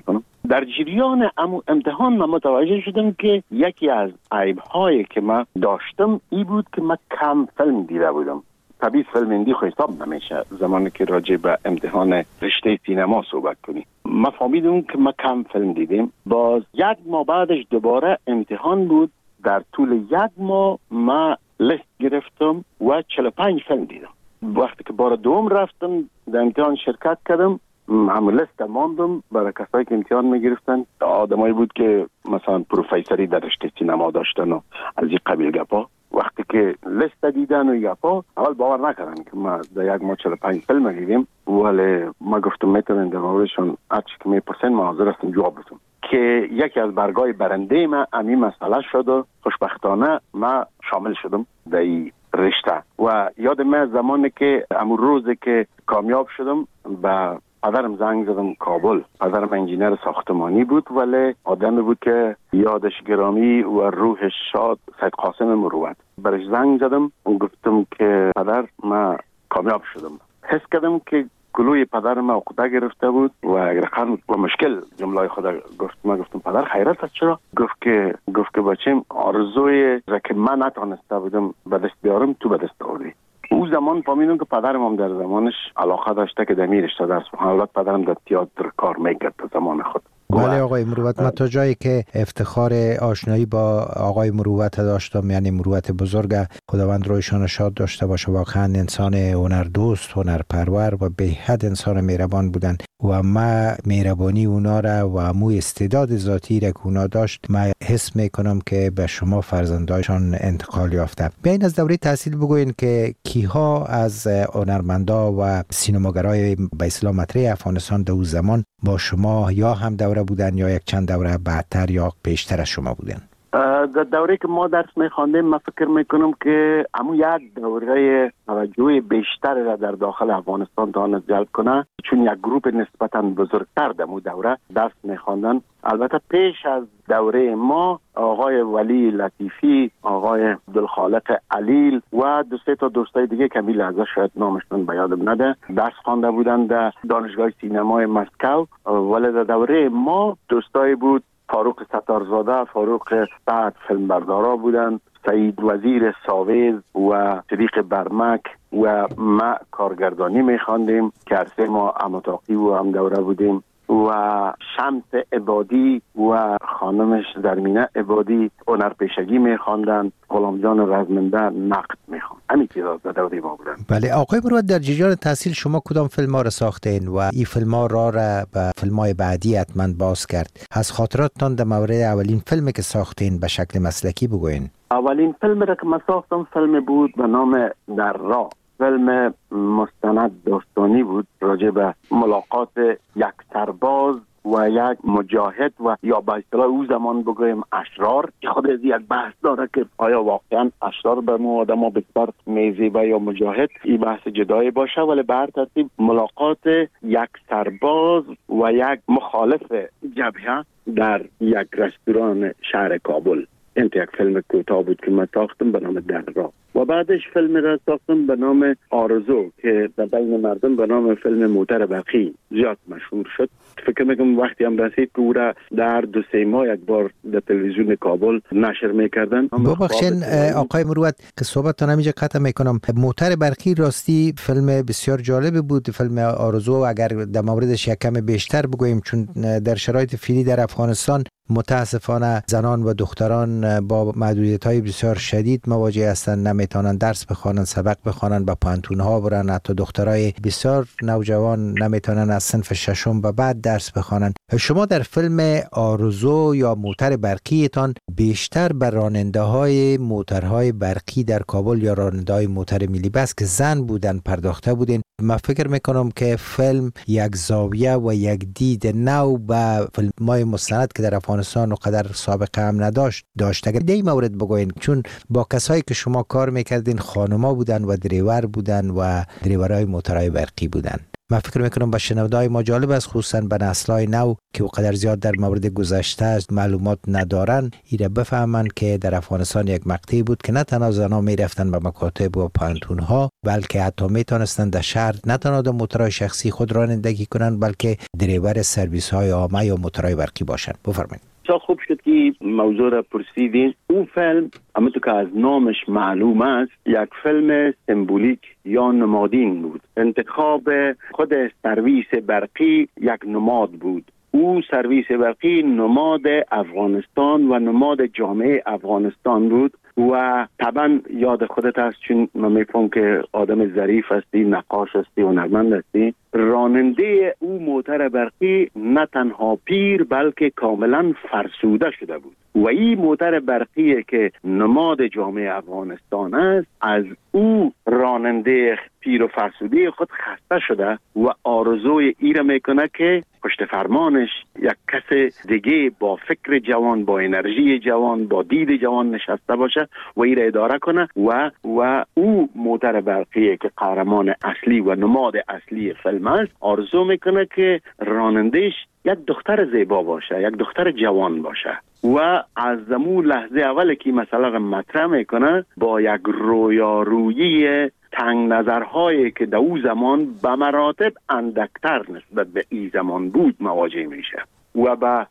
در جریان امتحان من متوجه شدم که یکی از عیب‌هایی که من داشتم این بود که من کم فیلم دیده بودم. طبیعی فیلم هندی خو حساب نمیشه زمانی که راجع به امتحان رشته سینما صحبت کنی. من فهمیدم که من کم فیلم دیدم. باز یک ماه بعدش دوباره امتحان بود. در طول یک ماه من لیست گرفتم و چهل و پنج فیلم دیدم. وقتی که بار دوم رفتم در امتحان شرکت کردم، همون لیست ماندم برای کسایی که امتحان میگرفتن. آدمایی بود که مثلا پروفیسوری در رشته سینما داشتن و از این قبیل گپا. وقتی که لیست دیدن و گپا اول باور نکردن که ما در یک ماه چهل و پنج فیلم دیدیم، ولی ما گفتم میتونن در موردشون هرچی که میپرسن ما حاضر هستم جواب بدم. که یکی از برگای برنده ما همین مسئله شد و خوشبختانه ما شامل شدم در این رشته. و یاد من زمانی که امون روزی که کامیاب شدم به پدرم زنگ زدم کابل. پدرم انجینر ساختمانی بود ولی آدمی بود که یادش گرامی و روحش شاد، سید قاسم مروت. برش زنگ زدم و گفتم که پدر من کامیاب شدم. حس کردم که گلوی پدرم عقده گرفته بود و اگر خرم و مشکل جمله خدا گفت. من گفتم پدر خیرت است چرا؟ گفت که گفت که بچیم آرزوی را که من نتونسته بودم به دست بیارم تو به دست آوردی. او زمان فهمیدم که پدرم هم در زمانش علاقه داشته که در رشته درس بخونه. البته پدرم در تئاتر کار میکرد در زمان خود. بله آقای مروت، من تا جایی که افتخار آشنایی با آقای مروت داشتم، یعنی مروت بزرگ، خداوند رویشان شاد داشته باشه، واقعا انسان هنردوست، هنرپرور و به حد انسان مهربان بودن و ما مهربانی اونا را و مو استعداد ذاتی را که اونا داشت ما حس میکنم که به شما فرزندایشان انتقال یافته. بیاین از دوره تحصیل بگوین که کیها از هنرمندا و سینماگرای به اصطلاح مطرح افغانستان در اون زمان با شما یا هم دوره بودن یا یک چند دوره بعدتر یا بیشتر از شما بودن؟ در دوره که ما درس میخواندیم من فکر میکنم که همون یک دوره توجه بیشتر را در داخل افغانستان تواند جلب کنه، چون یک گروپ نسبتا بزرگتر در اون دوره درس میخواندن. البته پیش از دوره ما آقای ولی لطیفی، آقای عبدالخالق علیل و دو سه تا دوستای دیگه که میل ازش شاید نامشون به یادم نده درس خوانده بودن در دانشگاه سینمای مسکو. ولی در دوره ما دوستای بود فاروق ستارزاده، فاروق سعد فیلمبردارا بودن، سعید وزیر ساویز و صدیق برمک و ما کارگردانی میخواندیم که عرصه ما اماتاقی و هم دوره بودیم و شمس عبادی و خانمش درمینه عبادی هنرپیشگی میخواندن، غلام جان رزمنده نقد میخواند. همین چیزا در دوره ما بودن. بله آقای مروت، در جریان تحصیل شما کدام فیلم ها را ساختین و این فیلم ها را را به فیلم های بعدی حتما باز کرد؟ از خاطراتتان در مورد اولین فیلمی که ساختین به شکل مسلکی بگوین. اولین فیلم را که من ساختم فیلم بود به نام در راه. فیلم مستند داستانی بود راجع به ملاقات یک سرباز و یک مجاهد و یا به اصطلاح او زمان بگویم اشرار. خود از یک بحث داره که آیا واقعا اشرار به ما آدم ها بسیار میزیبه یا مجاهد، این بحث جدایی باشه. ولی به هر ترتیب ملاقات یک سرباز و یک مخالف جبهه در یک رستوران شهر کابل. این یک فیلم کوتاه بود که من ساختم به نام در راه و بعدش فیلم را ساختم به نام آرزو که در بین مردم به نام فیلم موتر برقی زیاد مشهور شد. فکر میکنم وقتی هم رسید که او را در دو سه ماه یک بار در تلویزیون کابل نشر میکردن. ببخشید آقای مروت که صحبتتون همینجا قطع میکنم. موتر برقی راستی فیلم بسیار جالب بود. فیلم آرزو اگر در موردش یک کم بیشتر بگوییم، چون در شرایط فعلی در افغانستان متاسفانه زنان و دختران با محدودیت‌های بسیار شدید مواجه هستند، نمیتونن درس بخوانن، سبق بخوانن، با پانتون‌ها برن. حتی دخترای بسیار نوجوان نمیتونن از صنف ششم به بعد درس بخوانن. شما در فیلم آرزو یا موتر برقیتان بیشتر بر راننده‌های موترهای برقی در کابل یا راننده‌های موتر ملی بس که زن بودن پرداخته بودین. من فکر میکنم که فیلم یک زاویه و یک دید نو به فیلم‌های مستند که در افغانستان و قدر سابقه هم نداشت داشت. اگر دی مورد بگوین، چون با کسایی که شما کار میکردین خانما بودن و دریور بودن و دریورای موترهای برقی بودن. من فکر میکنم به شنونده‌های ما جالب است، خصوصا به نسل‌های نو که وقدر زیاد در مورد گذشته معلومات ندارن، ایره بفهمن که در افغانستان یک مقطعی بود که نه تنها زنها میرفتن به مکاتب و پانتون‌ها، بلکه حتی میتونستن در شهر نه تنها در موتورهای شخصی خود رانندگی کنن، بلکه دریور سرویس‌های عامه یا موتورهای برقی باشن. بفرمایید. بسیار خوب شد که موضوع را پرسیدین. اون فیلم همونطور که از نامش معلوم است یک فیلم سمبولیک یا نمادین بود. انتخاب خود سرویس برقی یک نماد بود. او سرویس برقی نماد افغانستان و نماد جامعه افغانستان بود و طبعا یاد خودت هست، چون من میفهم که آدم ظریف هستی، نقاش هستی و هنرمند هستی. راننده او موتر برقی نه تنها پیر بلکه کاملا فرسوده شده بود و این موتر برقی که نماد جامعه افغانستان است، از او راننده پیر و فرسوده خود خسته شده و آرزوی ای را میکنه که پشت فرمانش یک کس دیگه با فکر جوان، با انرژی جوان، با دید جوان نشسته باشه و ای را اداره کنه و و او موتر برقی که قهرمان اصلی و نماد اصلی فیلم است، آرزو میکنه که رانندهش یک دختر زیبا باشه، یک دختر جوان باشه و از زمون لحظه اول که مثلا مطرح میکنه با یک رویارویی تنگ نظرهایی که در او زمان به مراتب اندکتر نسبت به این زمان بود مواجه میشه و به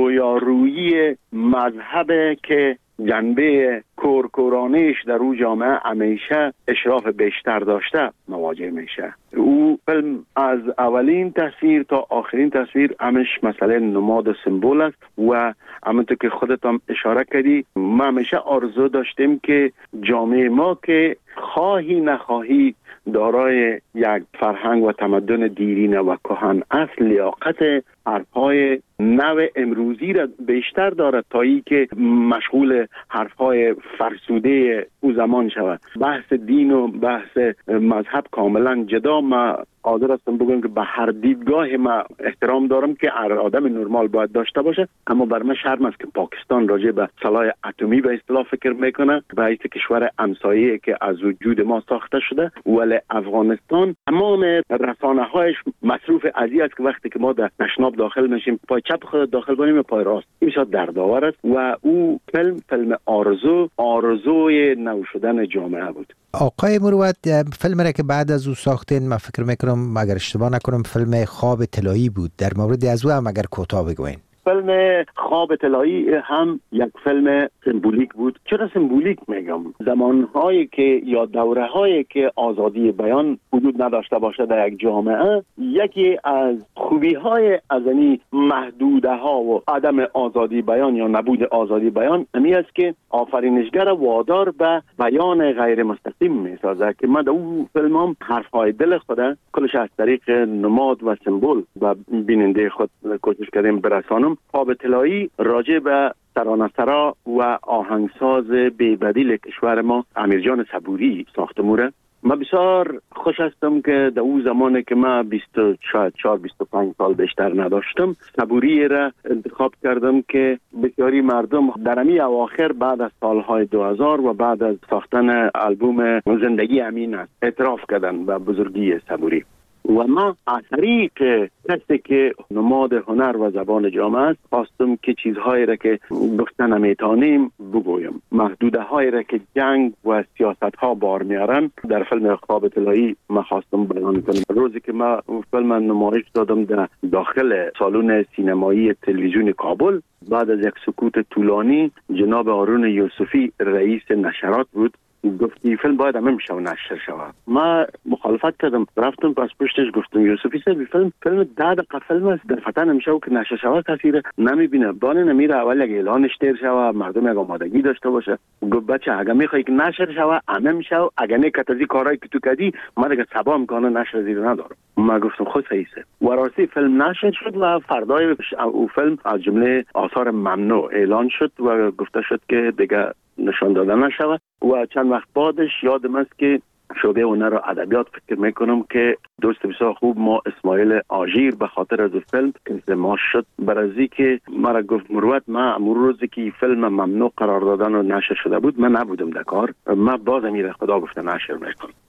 رویارویی مذهب که جنبه کورکورانیش در او جامعه همیشه اشراف بیشتر داشته مواجه میشه. او فیلم از اولین تصویر تا آخرین تصویر همش مسئله نماد و سمبول است و همونطور که خودت هم اشاره کردی، ما همیشه آرزو داشتیم که جامعه ما که خواهی نخواهی دارای یک فرهنگ و تمدن دیرینه و کهن اصل، لیاقت حرفهای نو امروزی را بیشتر دارد تا ای که مشغول حرفهای فرسوده او زمان شود. بحث دین و بحث مذهب کاملا جدا. ما قادر هستم بگم که به هر دیدگاه ما احترام دارم که هر آدم نرمال باید داشته باشه، اما بر من شرم است که پاکستان راجع به سلاح اتمی به اصطلاح فکر میکنه، باید کشور همسایه که از وجود ما ساخته شده، ولی افغانستان تمام رسانه هایش مصروف ازی است که وقتی که ما در تشناب داخل میشیم پای چپ خود داخل کنیم پای راست، این بسیار دردآور است و او فیلم فیلم آرزو آرزوی نو شدن جامعه بود. آقای مروت، فیلم را که بعد از او ساختین، من فکر میکنم اگر اشتباه نکنم فیلم خواب طلایی بود، در مورد از او هم اگر کوتاه بگوین. فیلم خواب طلایی هم یک فیلم سمبولیک بود. چرا سمبولیک میگم؟ زمانهایی که یا دورهایی که آزادی بیان وجود نداشته باشه در یک جامعه، یکی از خوبی های از این محدوده ها و عدم آزادی بیان یا نبود آزادی بیان امی است که آفرینشگر وادار به بیان غیر مستقیم میسازه که من در اون فیلم هم حرفهای دل خود کلش از طریق نماد و سمبول و بیننده خود کوشش کردیم برسانم. خواب طلایی راجع به ترانه‌سرا و آهنگساز بی‌بدیل کشور ما امیرجان صبوری ساخته موره. من بسیار خوش هستم که در اون زمانی که من بیست و چهار بیست و پنج سال بیشتر نداشتم، صبوری را انتخاب کردم که بسیاری مردم در امی اواخر بعد از سالهای دو هزار و بعد از ساختن آلبوم زندگی امین است اعتراف کردن به بزرگی صبوری و ما از طریق کسی که نماد هنر و زبان جامعه است خواستم که چیزهایی را که گفتن نمیتانیم بگویم، محدوده هایی را که جنگ و سیاست ها بار میارن در فیلم خواب طلایی ما خواستم بیان کنم. روزی که ما فیلم نمایش دادم در داخل سالن سینمایی تلویزیون کابل، بعد از یک سکوت طولانی جناب هارون یوسفی رئیس نشرات بود گفتی فیلم باید همه میشه و نشر شود. ما مخالفت کردم، رفتم پس پشتش گفتم یوسفی صاحب فیلم فیلم ده دقیقه فیلم است، در فتن نمیشه و که نشر شود کسی نمیبینه، بانه نمیره اول یک اعلانش تیر شود مردم یک آمادگی داشته باشه. گفت بچه اگه میخوای که نشر شود همه میشه و اگه نه کتازی کارهایی که تو کردی ما دیگه صبا امکانه نشر زیر ندارم. ما گفتم خود صحیحه و راستی فیلم نشر شد و فردای او فیلم از جمله آثار ممنوع اعلان شد و گفته شد که دیگه نشان دادن نشود و چند وقت بعدش یادم است که شعبه هنر و ادبیات فکر میکنم که دوست بسیار خوب ما اسماعیل آژیر به خاطر از فیلم انضمام شد برازی که مرا گفت مروت ما امور روزی که فیلم ممنوع قرار دادن و نشر شده بود من نبودم در کار، ما باز میره خدا گفته نشر میکنم.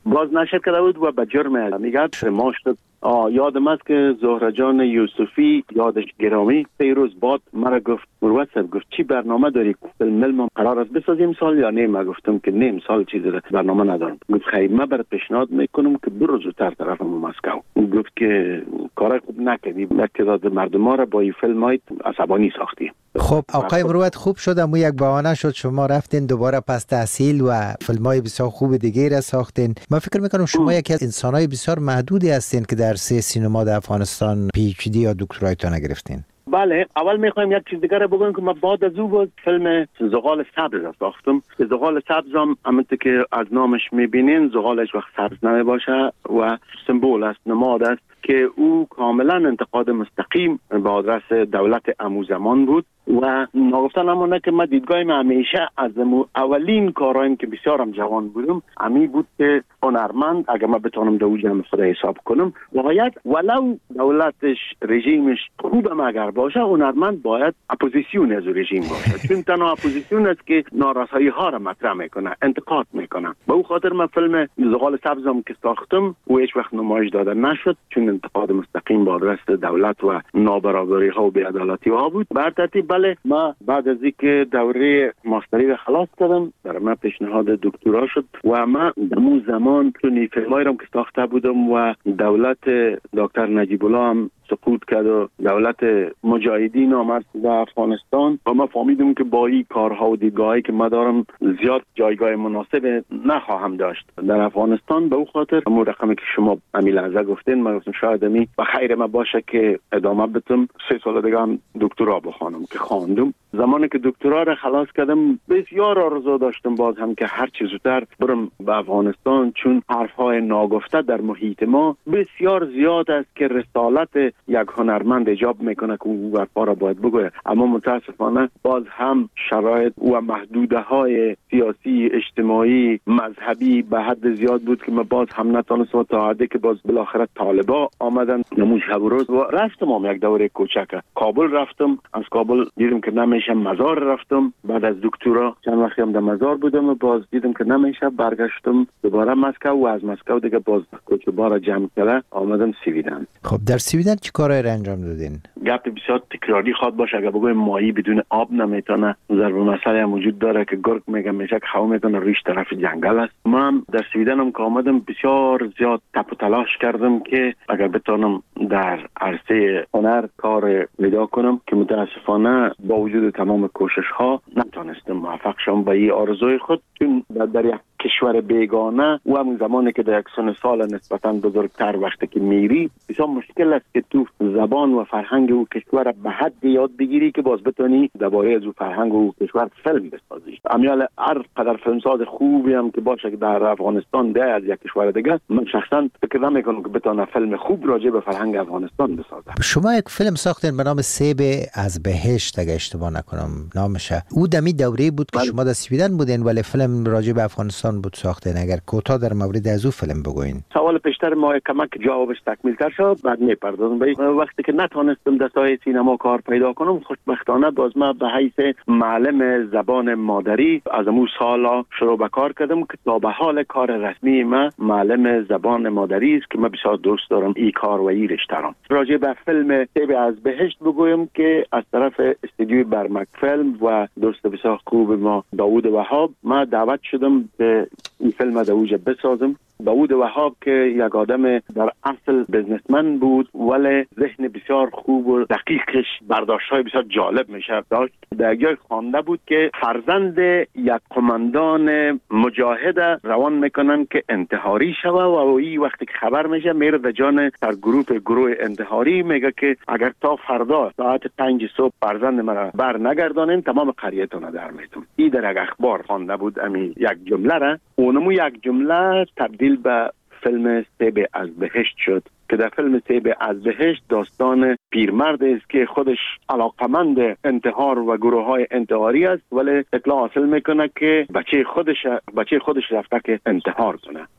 باز نشر کرده بود و به جرم میگه ما شد. یادم است که زهره جان یوسفی یادش گرامی پیروز باد مرا گفت مروت صاحب گفت چی برنامه داری فیلم ما قرار است بسازیم سال یا نه؟ ما گفتم که نه سال چیزی برنامه ندارم. گفت خیر من برات پیشنهاد میکنم که برو زودتر طرف مسکو. گفت که کار خوب نکردی، یک تعداد مردم ما را با این فیلم های عصبانی ساختی. خب آقای مروت خوب شد، اما یک بهانه شد شما رفتین دوباره پس تحصیل و فیلم‌های بسیار خوب دیگه را ساختین. من فکر میکنم شما یکی از انسان‌های بسیار محدودی هستین که در سه سینما در افغانستان پی اچ دی یا دکترایتون گرفتین. بله، اول میخوایم یک چیز دیگه رو بگم که من بعد از او بود فیلم زغال سبز را ساختم. زغال سبز هم همونطور که از نامش میبینین زغالش وقت سبز نمیباشه و سمبول است، نماد است که او کاملا انتقاد مستقیم به آدرس دولت امو زمان بود و نگفتن همونه که من دیدگاهیم همیشه از اولین کارایم که بسیارم جوان بودم امی بود که هنرمند اگر من بتونم دو جمع خدا حساب کنم باید ولو دولتش رژیمش خوبم اگر باشه هنرمند باید اپوزیسیون از رژیم باشه، چون تنها اپوزیسیون است که نارسایی ها را مطرح میکنه، انتقاد میکنه. به او خاطر من فیلم زغال سبزم که ساختم و هیچ وقت نمایش داده نشد چون انتقاد مستقیم با آدرس دولت و نابرابری ها و بی‌عدالتی ها بود. بر ترتیب بله ما بعد از اینکه دوره ماستری را خلاص کردم برای من پیشنهاد دکترا شد و من در زمان چون فیلمایی را که ساخته بودم و دولت دکتر نجیب الله هم سقوط کرد و دولت مجاهدین آمد در افغانستان و ما فهمیدم که با این کارها و دیدگاهی که ما دارم زیاد جایگاه مناسب نخواهم داشت در افغانستان. به او خاطر همون رقمی که شما امی لحظه گفتین من گفتم شاید امی و خیر ما باشه که ادامه بدم سه سال دیگه هم دکترا بخوانم که خواندم. زمانی که دکترا را خلاص کردم بسیار آرزو داشتم باز هم که هر چیز زودتر برم به افغانستان چون حرفهای ناگفته در محیط ما بسیار زیاد است که رسالت یک هنرمند ایجاب میکنه که او برپا را باید بگوید، اما متاسفانه باز هم شرایط و محدوده های سیاسی اجتماعی مذهبی به حد زیاد بود که من باز هم نتونستم تا حدی که باز بالاخره طالبا آمدن نمون شب و روز و رفتم هم یک دوره کوچک کابل رفتم. از کابل دیدم که نمیشه مزار رفتم. بعد از دکترا چند وقتی هم در مزار بودم و باز دیدم که نمیشه برگشتم دوباره مسکو و از مسکو دیگه باز کوچبارا جمع کرده آمدم سویدن. خب در سویدن چی کارهای را انجام دادین؟ گپ بسیار تکراری خواد باشه اگر بگویم ماهی بدون آب نمیتونه. ضرب مسئله هم وجود داره که گرگ میگه میشه که هوا میتونه ریش طرف جنگل است. من در سویدن هم که آمدم بسیار زیاد تپ و تلاش کردم که اگر بتونم در عرصه هنر کار پیدا کنم که متاسفانه با وجود تمام کوشش ها نتونستم موفق شم به این آرزوی خود، چون در یک کشور بیگانه و همون زمانی که در یک سن سال نسبتاً بزرگتر وقتی که میری بسیار مشکل است که تو زبان و فرهنگ او کشور به حد یاد بگیری که باز بتونی درباره از او فرهنگ و کشور فیلم بسازی. امیال هر قدر فیلمساز خوبی هم که باشه که در افغانستان ده از یک کشور دیگه من شخصا فکر نمیکنم که بتونه فیلم خوب راجع به فرهنگ افغانستان بسازه. شما یک فیلم ساختین به نام سیب از بهشت اگه اشتباه نکنم نامشه. او دمی دوره بود که شما در سویدن بودین ولی فیلم راجع به افغانستان بود ساختین. اگر کوتاه در مورد از او فیلم بگوین. سوال پیشتر ما کمک جوابش تکمیل تر شد بعد میپردازم. وقتی که نتونستم در ساحه سینما کار پیدا کنم خوشبختانه باز ما به حیث معلم زبان مادری از امو سالا شروع به کار کردم که تا به حال کار رسمی ما معلم زبان مادری است که من بسیار دوست دارم این کار و این رشته را. راجع به فیلم سیب از بهشت بگویم که از طرف استودیوی برمک فیلم و دوست بسیار خوب ما داوود وهاب ما دعوت شدم که این فیلم در اوج بسازم. داوود وهاب که یک آدم در اصل بزنسمن بود ولی ذهن بسیار خوب و دقیقش برداشت‌های بسیار جالب میشه داشت. در جای خوانده بود که فرزند یک قماندان مجاهد روان میکنن که انتحاری شوه و این وقتی که خبر میشه میره در جان در گروه گروه انتحاری میگه که اگر تا فردا ساعت پنج صبح فرزند مرا بر نگردانین تمام قریتون رو در میتون. این در یک اخبار خوانده بود امی یک جمله را اونمو یک جمله تبدیل به فیلم سیب از بهشت شد که در فیلم سیب از بهشت داستان پیرمرد است که خودش علاقمند انتحار و گروه های انتحاری است ولی اطلاع حاصل میکنه که بچه خودش بچه خودش رفته که انتحار کنه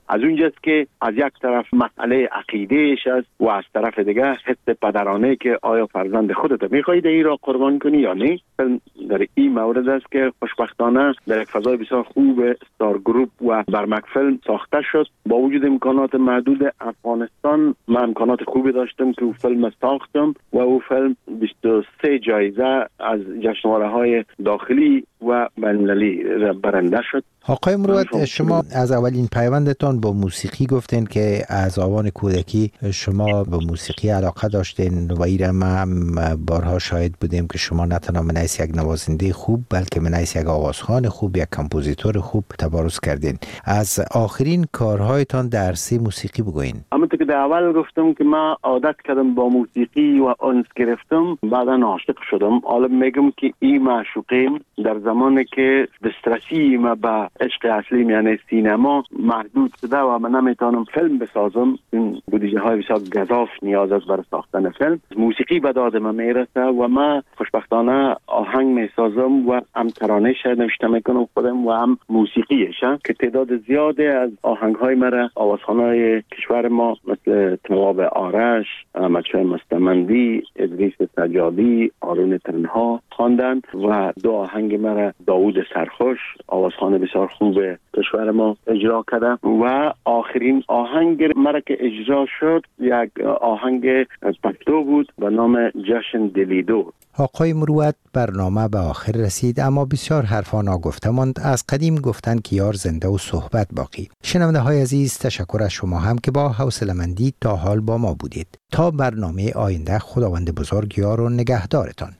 از اونجاست که از یک طرف مسئله عقیدهش است و از طرف دیگه حس پدرانه که آیا فرزند خودت میخواهی این را قربان کنی یا نه. در این مورد است که خوشبختانه در یک فضای بسیار خوب استار گروپ و برمک فیلم ساخته شد. با وجود امکانات محدود افغانستان من امکانات خوبی داشتم که او فیلم ساختم و او فیلم بیست و سه جایزه از جشنواره‌های داخلی و بین‌المللی برنده شد. آقای مروت، شما از اولین پیوندتان با موسیقی گفتین که از آوان کودکی شما به موسیقی علاقه داشتین و ایره ما هم بارها شاهد بودیم که شما نه تنها من حیث یک نوازنده خوب بلکه من حیث یک آوازخوان خوب، یک کمپوزیتور خوب تبارز کردین. از آخرین کارهایتان در سه موسیقی بگوین. همونطور که در اول گفتم که من عادت کردم با موسیقی و انس گرفتم، بعدا عاشق شدم. حالا میگم که این معشوقیم در زمانی که دسترسی ما به عشق اصلی یعنی سینما محدود شده و من نمیتونم فیلم بسازم، این بودجه های بسیار گزاف نیاز است برای ساختن فیلم. موسیقی به داد من میرسه و من خوشبختانه آهنگ میسازم و هم ترانه‌اش نوشته میکنم خودم و هم موسیقیش که تعداد زیاده از آهنگ های مرا آوازخوانای کشور ما مثل تواب آرش، احمدشاه مستمندی، ادریس سجادی، آرون تنها خواندند و دو آهنگ مرا داوود سرخوش آوازخوان بسیار خوب کشور ما اجرا کرده و آخرین آهنگ مرا که اجرا شد یک آهنگ پشتو بود به نام جشن دلیدو. آقای مروت، برنامه به آخر رسید اما بسیار حرفا ناگفته ماند. از قدیم گفتن که یار زنده و صحبت باقی. شنونده های عزیز، تشکر از شما هم که با حوصله‌مندی تا حال با ما بودید. تا برنامه آینده، خداوند بزرگ یار و نگهدارتان.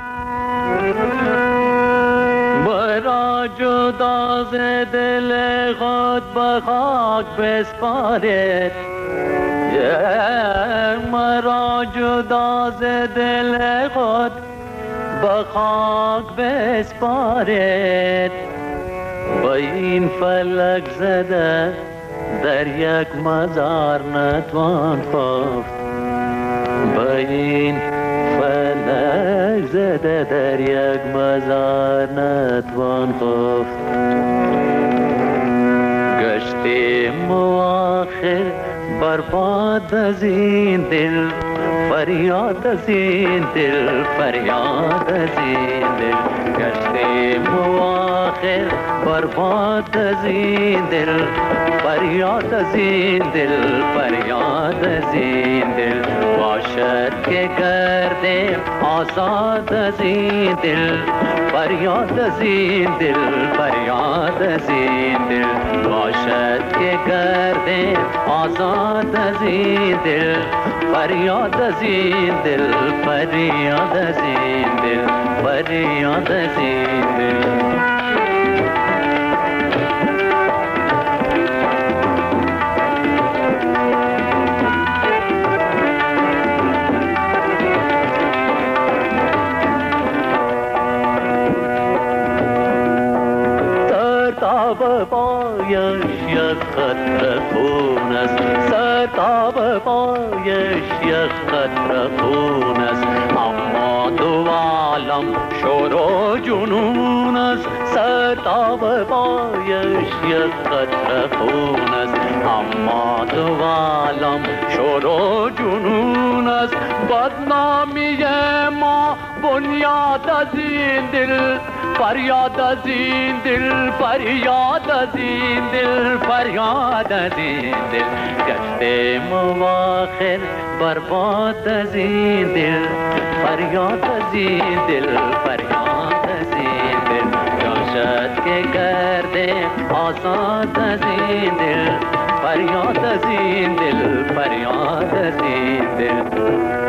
مرا جدا ز دل خود به خاک بسپارید، مرا جدا ز دل خود به خاک بسپارید. با این فلک زده در یک مزار نتوان خفت، با این فلک زده در یک مزار نتوان خفت. گشتیم آخر برباد از این دل، فریاد از این دل، فریاد از این دل. گشتیم آخر برباد از این دل، فریاد از این دل، فریاد از این دل. باشد که گردیم آزاد از این دل، فریاد از این دل، فریاد از این دل. باشد که گردیم آزاد از این دل، فریاد از این دل، فریاد از این دل، فریاد از این دل. پایش یک قطره خون است، سرتاب پایش یک قطره خون است. اما دو عالم شور و جنون است، سرتاب پایش یک قطره خون است. اما دو عالم شور و جنون است. بدنامی ما بنیاد از این دل، فریاد از این دل، فریاد از این دل، فریاد از این دل. گشتیم آخر برباد از این دل، فریاد از این دل، فریاد از این دل. جاشد که گردیم آزاد از این دل، فریاد از این دل، فریاد از این دل.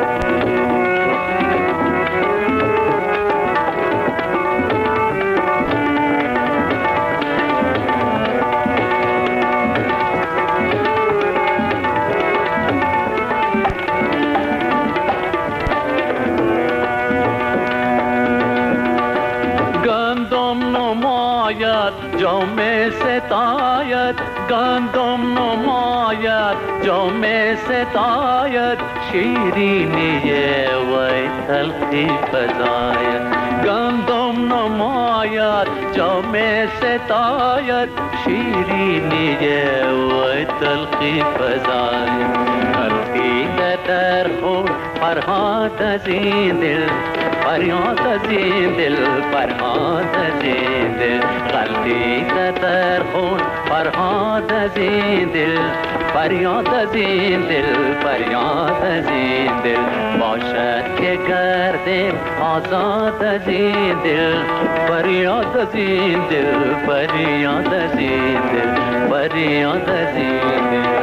جام ستایت، گندم نماید جام ستایت. شیرینی وی تلخی فزاید، گندم نماید جام ستایت. شیرینی وی عشقی فضای غلطیده در خون فرهاد از این دل فریاد از این دل فرهاد از این دل غلطیده در خون فرهاد از این دل فریاد از این دل فریاد از این دل باشد که گردیم آزاد از این دل فریاد از این دل فریاد از این دل فریاد از این دل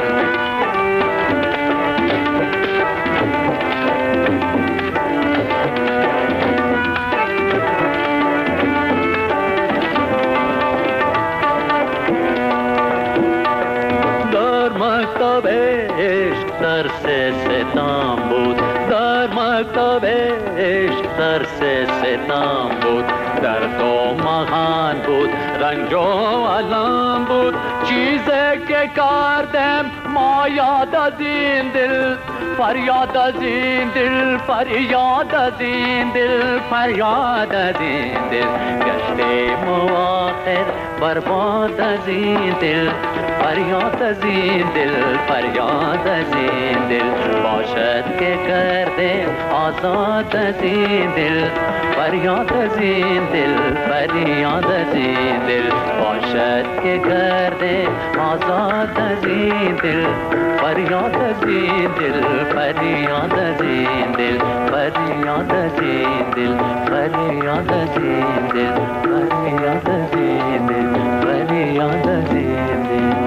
مکتب عشق درس ستم بود در مکتب عشق درس ستم بود در دو مهان بود رنج و علم بود چیزی که کردم ما یاد از این دل فریاد از این دل فریاد از این دل فریاد از این دل گشتیم و آخر برباد از این دل فریاد از این دل فریاد از این دل باشد که کرده آزاد از این دل فریاد از این دل فریاد از این دل باشد که کرده آزاد از این دل فریاد از این دل فریاد از این دل فریاد از این دل فریاد از این دل فریاد از این دل فریاد از این دل